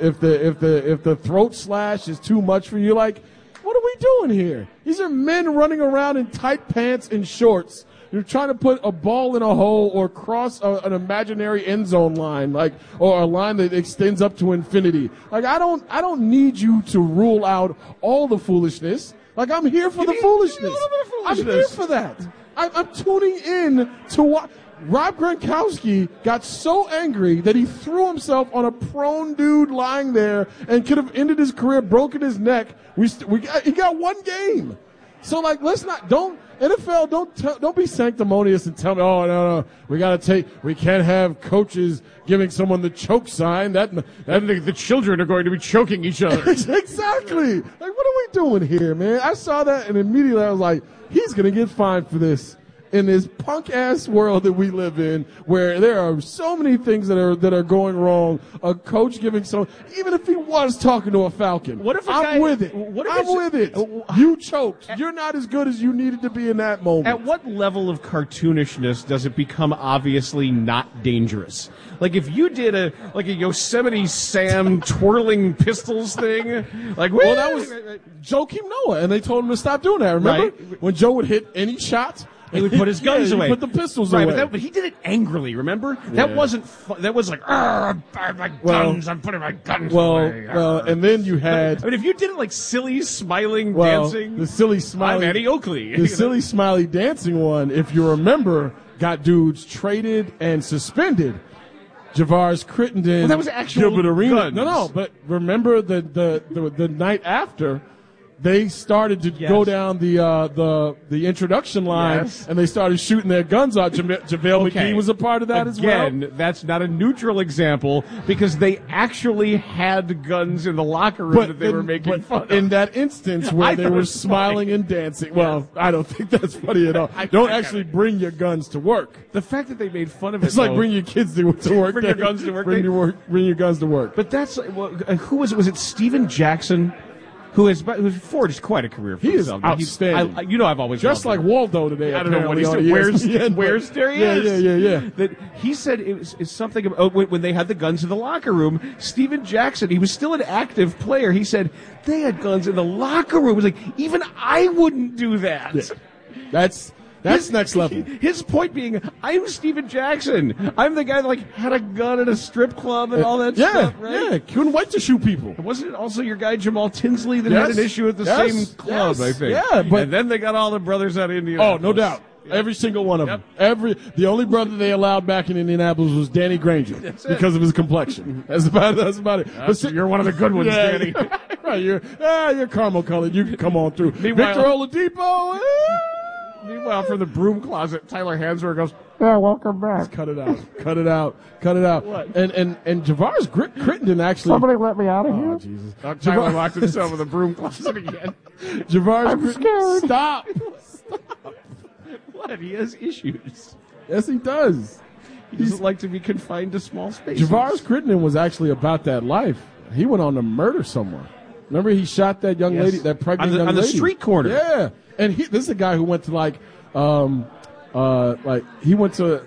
the throat slash is too much for you, like, what are we doing here? These are men running around in tight pants and shorts. You're trying to put a ball in a hole or cross an imaginary end zone line, or a line that extends up to infinity. Like, I don't need you to rule out all the foolishness. Like, I'm here for the foolishness. I'm here for that. I'm tuning in to what Rob Gronkowski got so angry that he threw himself on a prone dude lying there and could have ended his career, broken his neck. He got one game. So NFL, don't be sanctimonious and tell me, oh, no, we can't have coaches giving someone the choke sign. That the children are going to be choking each other. Exactly. Like, what are we doing here, man? I saw that and immediately I was like, he's going to get fined for this. In this punk-ass world that we live in, where there are so many things that are going wrong, a coach giving even if he was talking to a Falcon, I'm with it. You choked. You're not as good as you needed to be in that moment. At what level of cartoonishness does it become obviously not dangerous? Like, if you did a Yosemite Sam twirling pistols thing, that was Joakim Noah, and they told him to stop doing that. Remember? Right. When Joe would hit any shot, he would put his guns away. He put the pistols away. But he did it angrily, remember? Yeah. That wasn't that was like, I'm putting my guns away. And then you had... if you did it like silly, smiling, dancing... The silly, smiley... I'm Eddie Oakley. The silly, smiley dancing one, if you remember, got dudes traded and suspended. Javars Crittenden. Well, that was actual Gilbert Arena. guns. No, but remember the night after, they started to go down the introduction line, and they started shooting their guns out. JaVale McGee was a part of that as well. Again, that's not a neutral example because they actually had guns in the locker room that they were making fun of. In that instance where they were smiling and dancing, well, I don't think that's funny at all. Don't actually bring your guns to work. The fact that they made fun of it, it's like bring your kids to work. Bring your guns to work. Bring your guns to work. But that's who was it? Was it Steven Jackson? Who's forged quite a career for himself. He is outstanding. I've always just like Waldo today. I don't know what he said. Where's there he is? Yeah. That he said it's something about when they had the guns in the locker room. Steven Jackson, he was still an active player. He said they had guns in the locker room. It was like even I wouldn't do that. Yeah. That's next level. His point being, I'm Steven Jackson. I'm the guy that had a gun at a strip club and all that stuff, right? Yeah, couldn't wait to shoot people. Wasn't it also your guy Jamal Tinsley that had an issue at the same club, I think? Yeah, but and then they got all the brothers out of Indianapolis. Oh, no doubt. Yeah. Every single one of them. The only brother they allowed back in Indianapolis was Danny Granger because of his complexion. That's about it. You're one of the good ones, Danny. Right, you're caramel colored. You can come on through. Victor Oladipo. Meanwhile, from the broom closet, Tyler Hansberg goes, "Yeah, welcome back." Just cut it out. What? And Javars Crittenden actually. Somebody let me out of here. Oh, Jesus. Tyler locked himself in the broom closet again. I'm scared. Stop. What? He has issues. Yes, he does. He doesn't like to be confined to small spaces. Javars Crittenden was actually about that life. He went on to murder someone. Remember, he shot that young lady, that pregnant young lady. On the street corner. Yeah. And this is a guy who went to he went to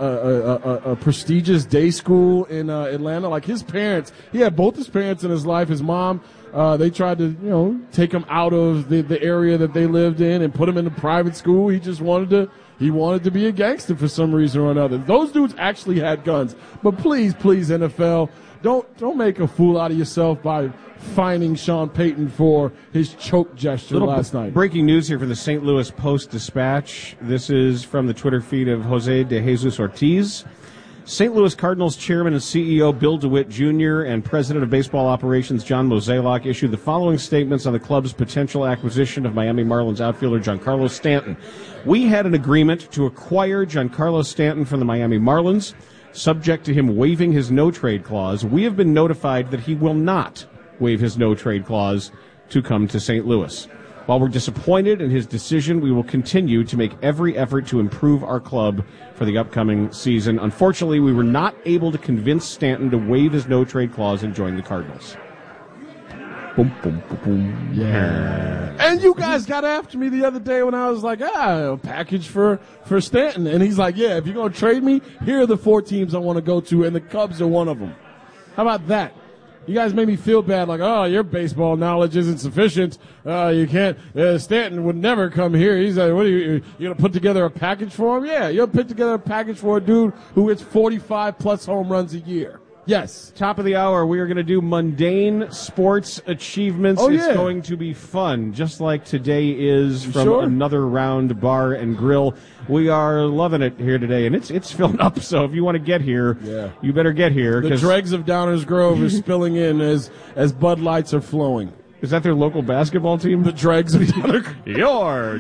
a prestigious day school in Atlanta. Like his parents, he had both his parents in his life. His mom, they tried to take him out of the area that they lived in and put him in a private school. He just wanted to be a gangster for some reason or another. Those dudes actually had guns. But please, NFL, don't make a fool out of yourself by fining Sean Payton for his choke gesture last night. Breaking news here from the St. Louis Post-Dispatch. This is from the Twitter feed of Jose de Jesus Ortiz. St. Louis Cardinals chairman and CEO Bill DeWitt Jr. and president of baseball operations John Mozeliak issued the following statements on the club's potential acquisition of Miami Marlins outfielder Giancarlo Stanton. We had an agreement to acquire Giancarlo Stanton from the Miami Marlins, subject to him waiving his no-trade clause. We have been notified that he will not waive his no-trade clause to come to St. Louis. While we're disappointed in his decision, we will continue to make every effort to improve our club for the upcoming season. Unfortunately, we were not able to convince Stanton to waive his no-trade clause and join the Cardinals. Boom, boom, boom, boom. Yeah. And you guys got after me the other day when I was like, a package for Stanton. And he's like, yeah, if you're going to trade me, here are the 4 teams I want to go to, and the Cubs are one of them. How about that? You guys made me feel bad, like, oh, your baseball knowledge isn't sufficient. You can't. Stanton would never come here. He's like, what are you going to put together a package for him? Yeah, you'll put together a package for a dude who hits 45-plus home runs a year. Yes. Top of the hour, we are going to do mundane sports achievements. Oh, it's going to be fun, just like today is from Another Round Bar and Grill. We are loving it here today, and it's filling up. So if you want to get here, you better get here. The dregs of Downers Grove are spilling in as Bud Lights are flowing. Is that their local basketball team? The dregs of Downers Grove. Your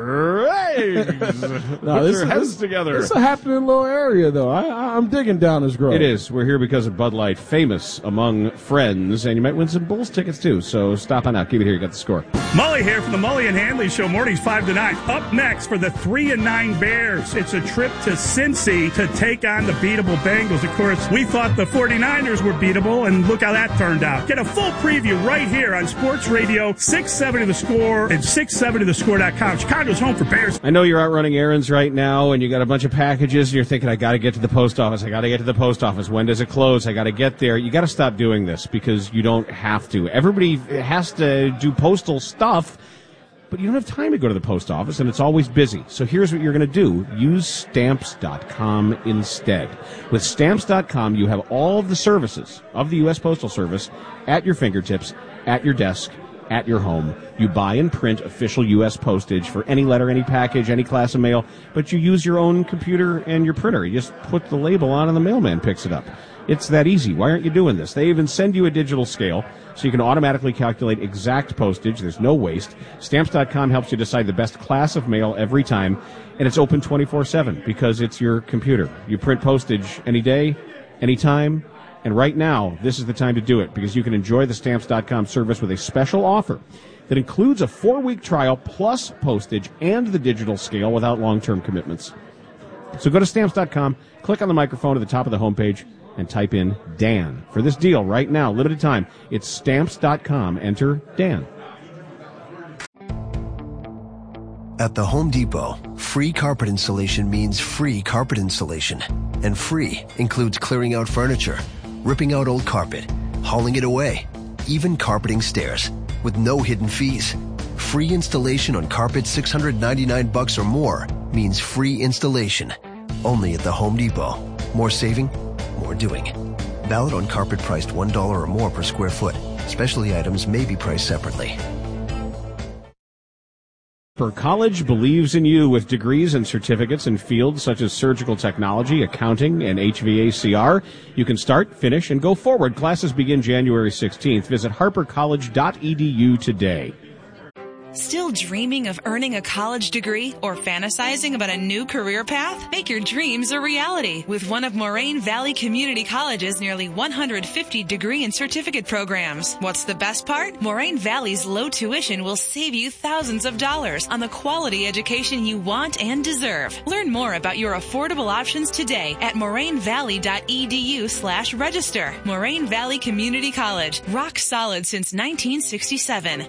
dregs. Put your heads together. It's a happening little area, though. I'm digging Downers Grove. It is. We're here because of Bud Light, famous among friends, and you might win some Bulls tickets, too. So stop on out. Keep it here. You got the score. Mully here from the Mully and Hanley Show, mornings 5 to 9. Up next for the 3-9 Bears, it's a trip to Cincy to take on the beatable Bengals. Of course, we thought the 49ers were beatable, and look how that turned out. Get a full preview right here on Sports Radio 670 The Score and 670thescore.com. Chicago's home for Bears. I know you're out running errands right now, and you got a bunch of packages, and you're thinking, I got to get to the post office. When does it close? I got to get there. You got to stop doing this because you don't have to. Everybody has to do postal stuff, but you don't have time to go to the post office, and it's always busy. So here's what you're going to do. Use Stamps.com instead. With Stamps.com, you have all of the services of the U.S. Postal Service at your fingertips, at your desk, at your home. You buy and print official U.S. postage for any letter, any package, any class of mail, but you use your own computer and your printer. You just put the label on and the mailman picks it up. It's that easy. Why aren't you doing this? They even send you a digital scale so you can automatically calculate exact postage. There's no waste. Stamps.com helps you decide the best class of mail every time, and it's open 24/7 because it's your computer. You print postage any day, anytime, and right now, this is the time to do it because you can enjoy the Stamps.com service with a special offer that includes a 4-week trial plus postage and the digital scale without long-term commitments. So go to Stamps.com, click on the microphone at the top of the homepage, and type in Dan. For this deal right now, limited time, it's Stamps.com. Enter Dan. At the Home Depot, free carpet installation means free carpet installation. And free includes clearing out furniture, ripping out old carpet, hauling it away, even carpeting stairs, with no hidden fees. Free installation on carpet $699 or more means free installation. Only at the Home Depot. More saving, more doing. Valid on carpet priced $1 or more per square foot. Specialty items may be priced separately. Harper College believes in you with degrees and certificates in fields such as surgical technology, accounting, and HVACR. You can start, finish, and go forward. Classes begin January 16th. Visit harpercollege.edu today. Still dreaming of earning a college degree or fantasizing about a new career path? Make your dreams a reality with one of Moraine Valley Community College's nearly 150 degree and certificate programs. What's the best part? Moraine Valley's low tuition will save you thousands of dollars on the quality education you want and deserve. Learn more about your affordable options today at morainevalley.edu/register. Moraine Valley Community College, rock solid since 1967.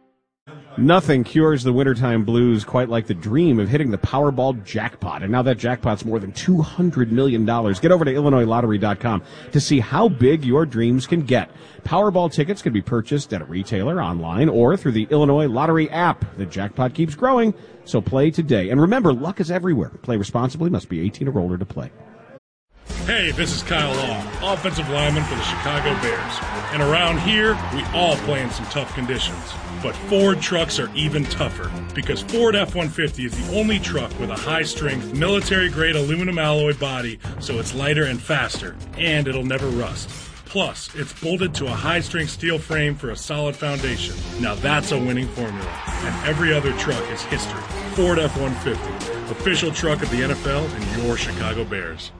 Nothing cures the wintertime blues quite like the dream of hitting the Powerball jackpot. And now that jackpot's more than $200 million. Get over to IllinoisLottery.com to see how big your dreams can get. Powerball tickets can be purchased at a retailer, online, or through the Illinois Lottery app. The jackpot keeps growing, so play today. And remember, luck is everywhere. Play responsibly. Must be 18 or older to play. Hey, this is Kyle Law, offensive lineman for the Chicago Bears. And around here, we all play in some tough conditions. But Ford trucks are even tougher because Ford F-150 is the only truck with a high-strength, military-grade aluminum alloy body, so it's lighter and faster, and it'll never rust. Plus, it's bolted to a high-strength steel frame for a solid foundation. Now that's a winning formula, and every other truck is history. Ford F-150, official truck of the NFL and your Chicago Bears.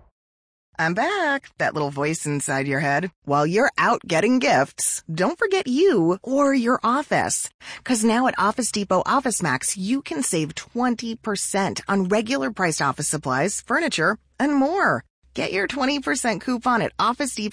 I'm back, that little voice inside your head. While you're out getting gifts, don't forget you or your office. 'Cause now at Office Depot Office Max, you can save 20% on regular priced office supplies, furniture, and more. Get your 20% coupon at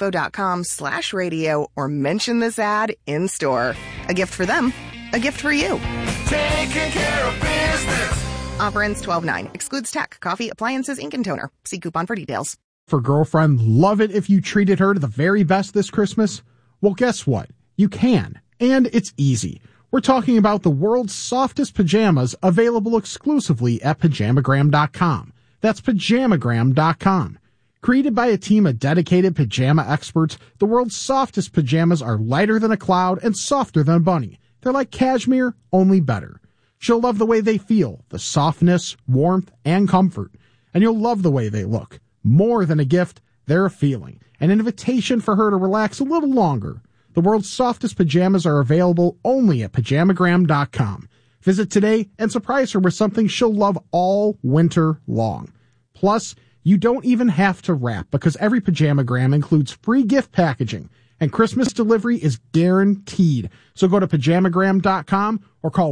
OfficeDepot.com/radio or mention this ad in store. A gift for them, a gift for you. Taking care of business. Offer ends 12/9. Excludes tech, coffee, appliances, ink, and toner. See coupon for details. For girlfriend, love it if you treated her to the very best this Christmas? Well, guess what? You can. And it's easy. We're talking about the world's softest pajamas available exclusively at Pajamagram.com. That's Pajamagram.com. Created by a team of dedicated pajama experts, the world's softest pajamas are lighter than a cloud and softer than a bunny. They're like cashmere, only better. She'll love the way they feel, the softness, warmth, and comfort. And you'll love the way they look. More than a gift, they're a feeling, an invitation for her to relax a little longer. The world's softest pajamas are available only at Pajamagram.com. Visit today and surprise her with something she'll love all winter long. Plus, you don't even have to wrap because every Pajamagram includes free gift packaging and Christmas delivery is guaranteed. So go to Pajamagram.com or call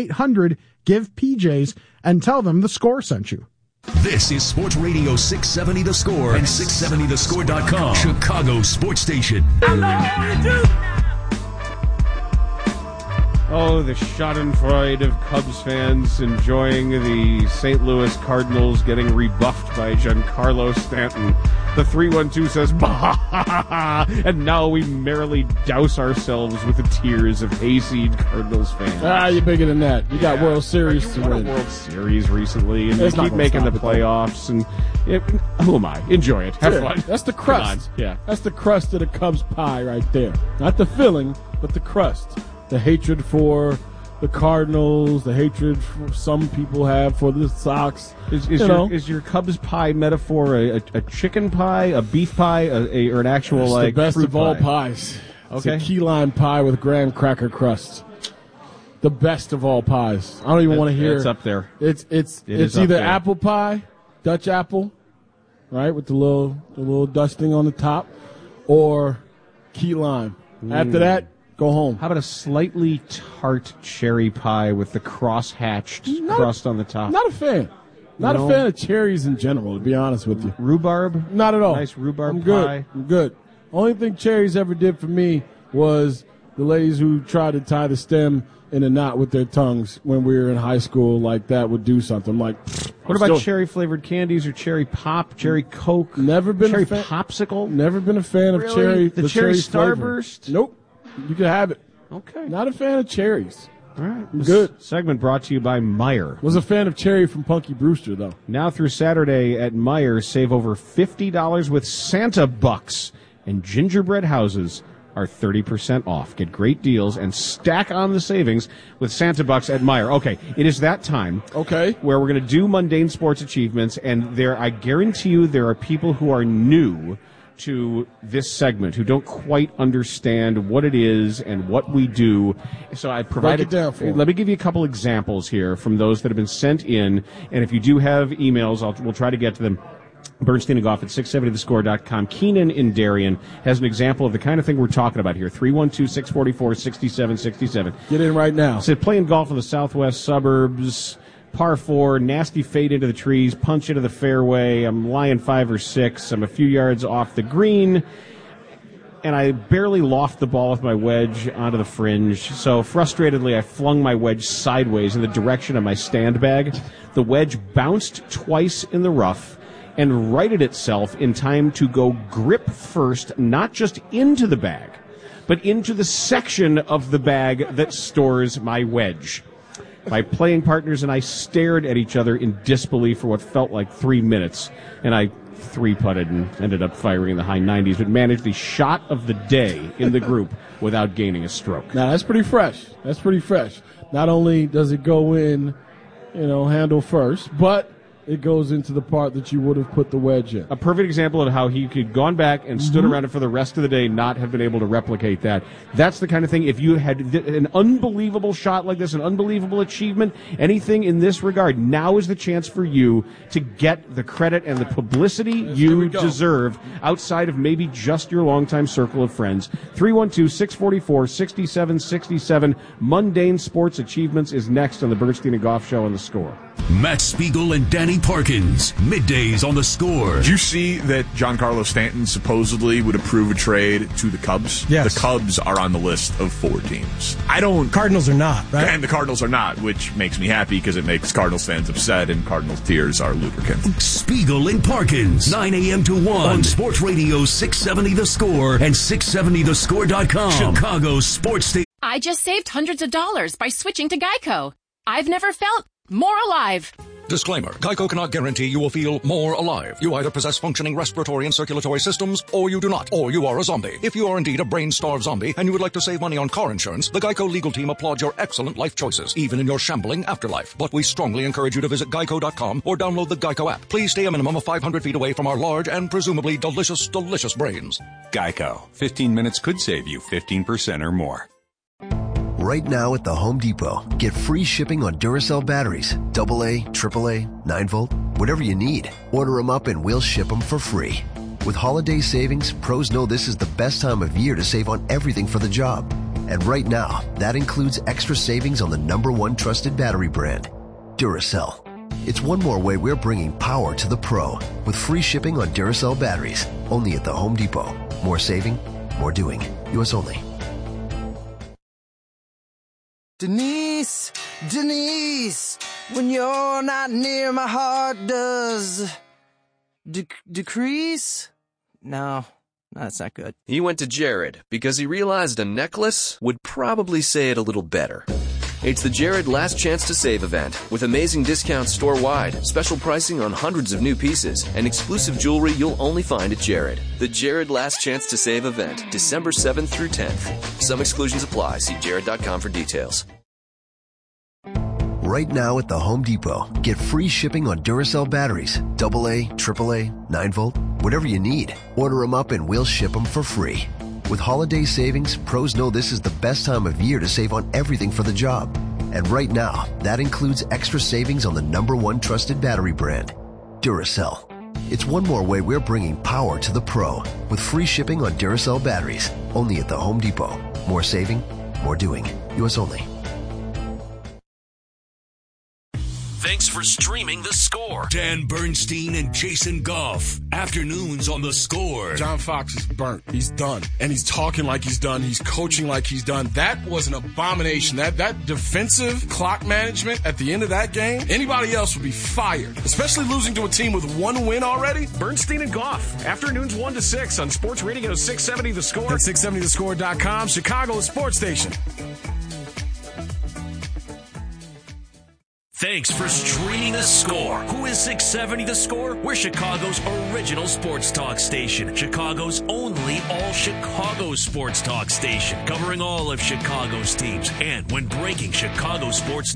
1-800-GIVE-PJs and tell them the Score sent you. This is Sports Radio 670 The Score and 670thescore.com. Chicago Sports Station. Oh, the schadenfreude of Cubs fans enjoying the St. Louis Cardinals getting rebuffed by Giancarlo Stanton. The 312 says, bah! And now we merrily douse ourselves with the tears of hayseed Cardinals fans. You're bigger than that. You got World Series to win. World Series recently, and they keep making the playoffs. And who am I? Enjoy it. Have fun. That's the crust. Yeah, that's the crust of the Cubs pie right there. Not the filling, but the crust. The hatred for the Cardinals, the hatred some people have for the Sox. Is your Cubs pie metaphor a chicken pie, a beef pie, or an actual it's like the best fruit of all pie? pies? Okay. It's a key lime pie with graham cracker crust. The best of all pies. I don't even want to hear. It's up there. It's is either up there. apple pie, Dutch apple, right, with the little dusting on the top, or key lime. After that, go home. How about a slightly tart cherry pie with the cross-hatched crust on the top? Not a fan. Not a fan of cherries in general, to be honest with you. Rhubarb? Not at all. Nice rhubarb pie. I'm good. Only thing cherries ever did for me was the ladies who tried to tie the stem in a knot with their tongues when we were in high school. Like that would do something. I'm like, what about cherry-flavored candies or cherry pop, cherry Coke? Never been cherry a fan. popsicle? Never been a fan of cherry. The cherry flavor. Starburst? Nope. You can have it. Okay. Not a fan of cherries. All right. I'm good. Segment brought to you by Meijer. Was a fan of cherry from Punky Brewster, though. Now through Saturday at Meijer, save over $50 with Santa Bucks, and gingerbread houses are 30% off. Get great deals and stack on the savings with Santa Bucks at Meijer. Okay, it is that time. Okay. Where we're going to do mundane sports achievements, and I guarantee you there are people who are new to this segment who don't quite understand what it is and what we do. So I provided. Break it down for them. Let me give you a couple examples here from those that have been sent in, and if you do have emails, we'll try to get to them. Bernstein and Goff at 670thescore.com. Keenan in Darien has an example of the kind of thing we're talking about here. 312-644-6767. Get in right now. Said playing golf in the southwest suburbs. Par 4, nasty fade into the trees, punch into the fairway. I'm lying 5 or 6. I'm a few yards off the green, and I barely loft the ball with my wedge onto the fringe. So frustratedly, I flung my wedge sideways in the direction of my stand bag. The wedge bounced twice in the rough and righted itself in time to go grip first, not just into the bag, but into the section of the bag that stores my wedge. My playing partners and I stared at each other in disbelief for what felt like 3 minutes, and I 3-putted and ended up firing in the high 90s, but managed the shot of the day in the group without gaining a stroke. Now, that's pretty fresh. That's pretty fresh. Not only does it go in, handle first, but it goes into the part that you would have put the wedge in. A perfect example of how he could gone back and stood around it for the rest of the day, not have been able to replicate that. That's the kind of thing, if you had an unbelievable shot like this, an unbelievable achievement, anything in this regard, now is the chance for you to get the credit and the publicity you deserve outside of maybe just your longtime circle of friends. 312-644-6767. Mundane Sports Achievements is next on the Bernstein and Goff Show on The Score. Matt Spiegel and Danny Parkins, middays on The Score. Did you see that Giancarlo Stanton supposedly would approve a trade to the Cubs? Yes. The Cubs are on the list of 4 teams. Cardinals are not, right? And the Cardinals are not, which makes me happy because it makes Cardinals fans upset, and Cardinals tears are lubricant. Spiegel and Parkins, 9 a.m. to 1 on Sports Radio 670 The Score and 670thescore.com. Chicago's sports station. I just saved hundreds of dollars by switching to Geico. I've never felt more alive. Disclaimer. Geico cannot guarantee you will feel more alive. You either possess functioning respiratory and circulatory systems, or you do not, or you are a zombie. If you are indeed a brain-starved zombie and you would like to save money on car insurance, the Geico legal team applauds your excellent life choices, even in your shambling afterlife. But we strongly encourage you to visit geico.com or download the Geico app. Please stay a minimum of 500 feet away from our large and presumably delicious, delicious brains. Geico. 15 minutes could save you 15% or more. Right now at the Home Depot, get free shipping on Duracell batteries, AA, AAA, 9-volt, whatever you need. Order them up and we'll ship them for free. With holiday savings, pros know this is the best time of year to save on everything for the job. And right now, that includes extra savings on the #1 trusted battery brand, Duracell. It's one more way we're bringing power to the pro with free shipping on Duracell batteries, only at the Home Depot. More saving, more doing. U.S. only. Denise, when you're not near, my heart does decrease? No, that's not good. He went to Jared because he realized a necklace would probably say it a little better. It's the Jared Last Chance to Save event with amazing discounts store-wide, special pricing on hundreds of new pieces, and exclusive jewelry you'll only find at Jared. The Jared Last Chance to Save event, December 7th through 10th. Some exclusions apply. See jared.com for details. Right now at the Home Depot, get free shipping on Duracell batteries, AA, AAA, 9-volt, whatever you need. Order them up and we'll ship them for free. With holiday savings, pros know this is the best time of year to save on everything for the job. And right now, that includes extra savings on the #1 trusted battery brand, Duracell. It's one more way we're bringing power to the pro with free shipping on Duracell batteries, only at the Home Depot. More saving, more doing. U.S. only. Thanks for streaming The Score. Dan Bernstein and Jason Goff. Afternoons on The Score. John Fox is burnt. He's done. And he's talking like he's done. He's coaching like he's done. That was an abomination. That defensive clock management at the end of that game, anybody else would be fired, especially losing to a team with one win already. Bernstein and Goff. Afternoons 1 to 6 on Sports Radio 670 The Score. At 670thescore.com, Chicago's sports station. Thanks for streaming The Score. Who is 670 The Score? We're Chicago's original sports talk station. Chicago's only all-Chicago sports talk station. Covering all of Chicago's teams. And when breaking Chicago sports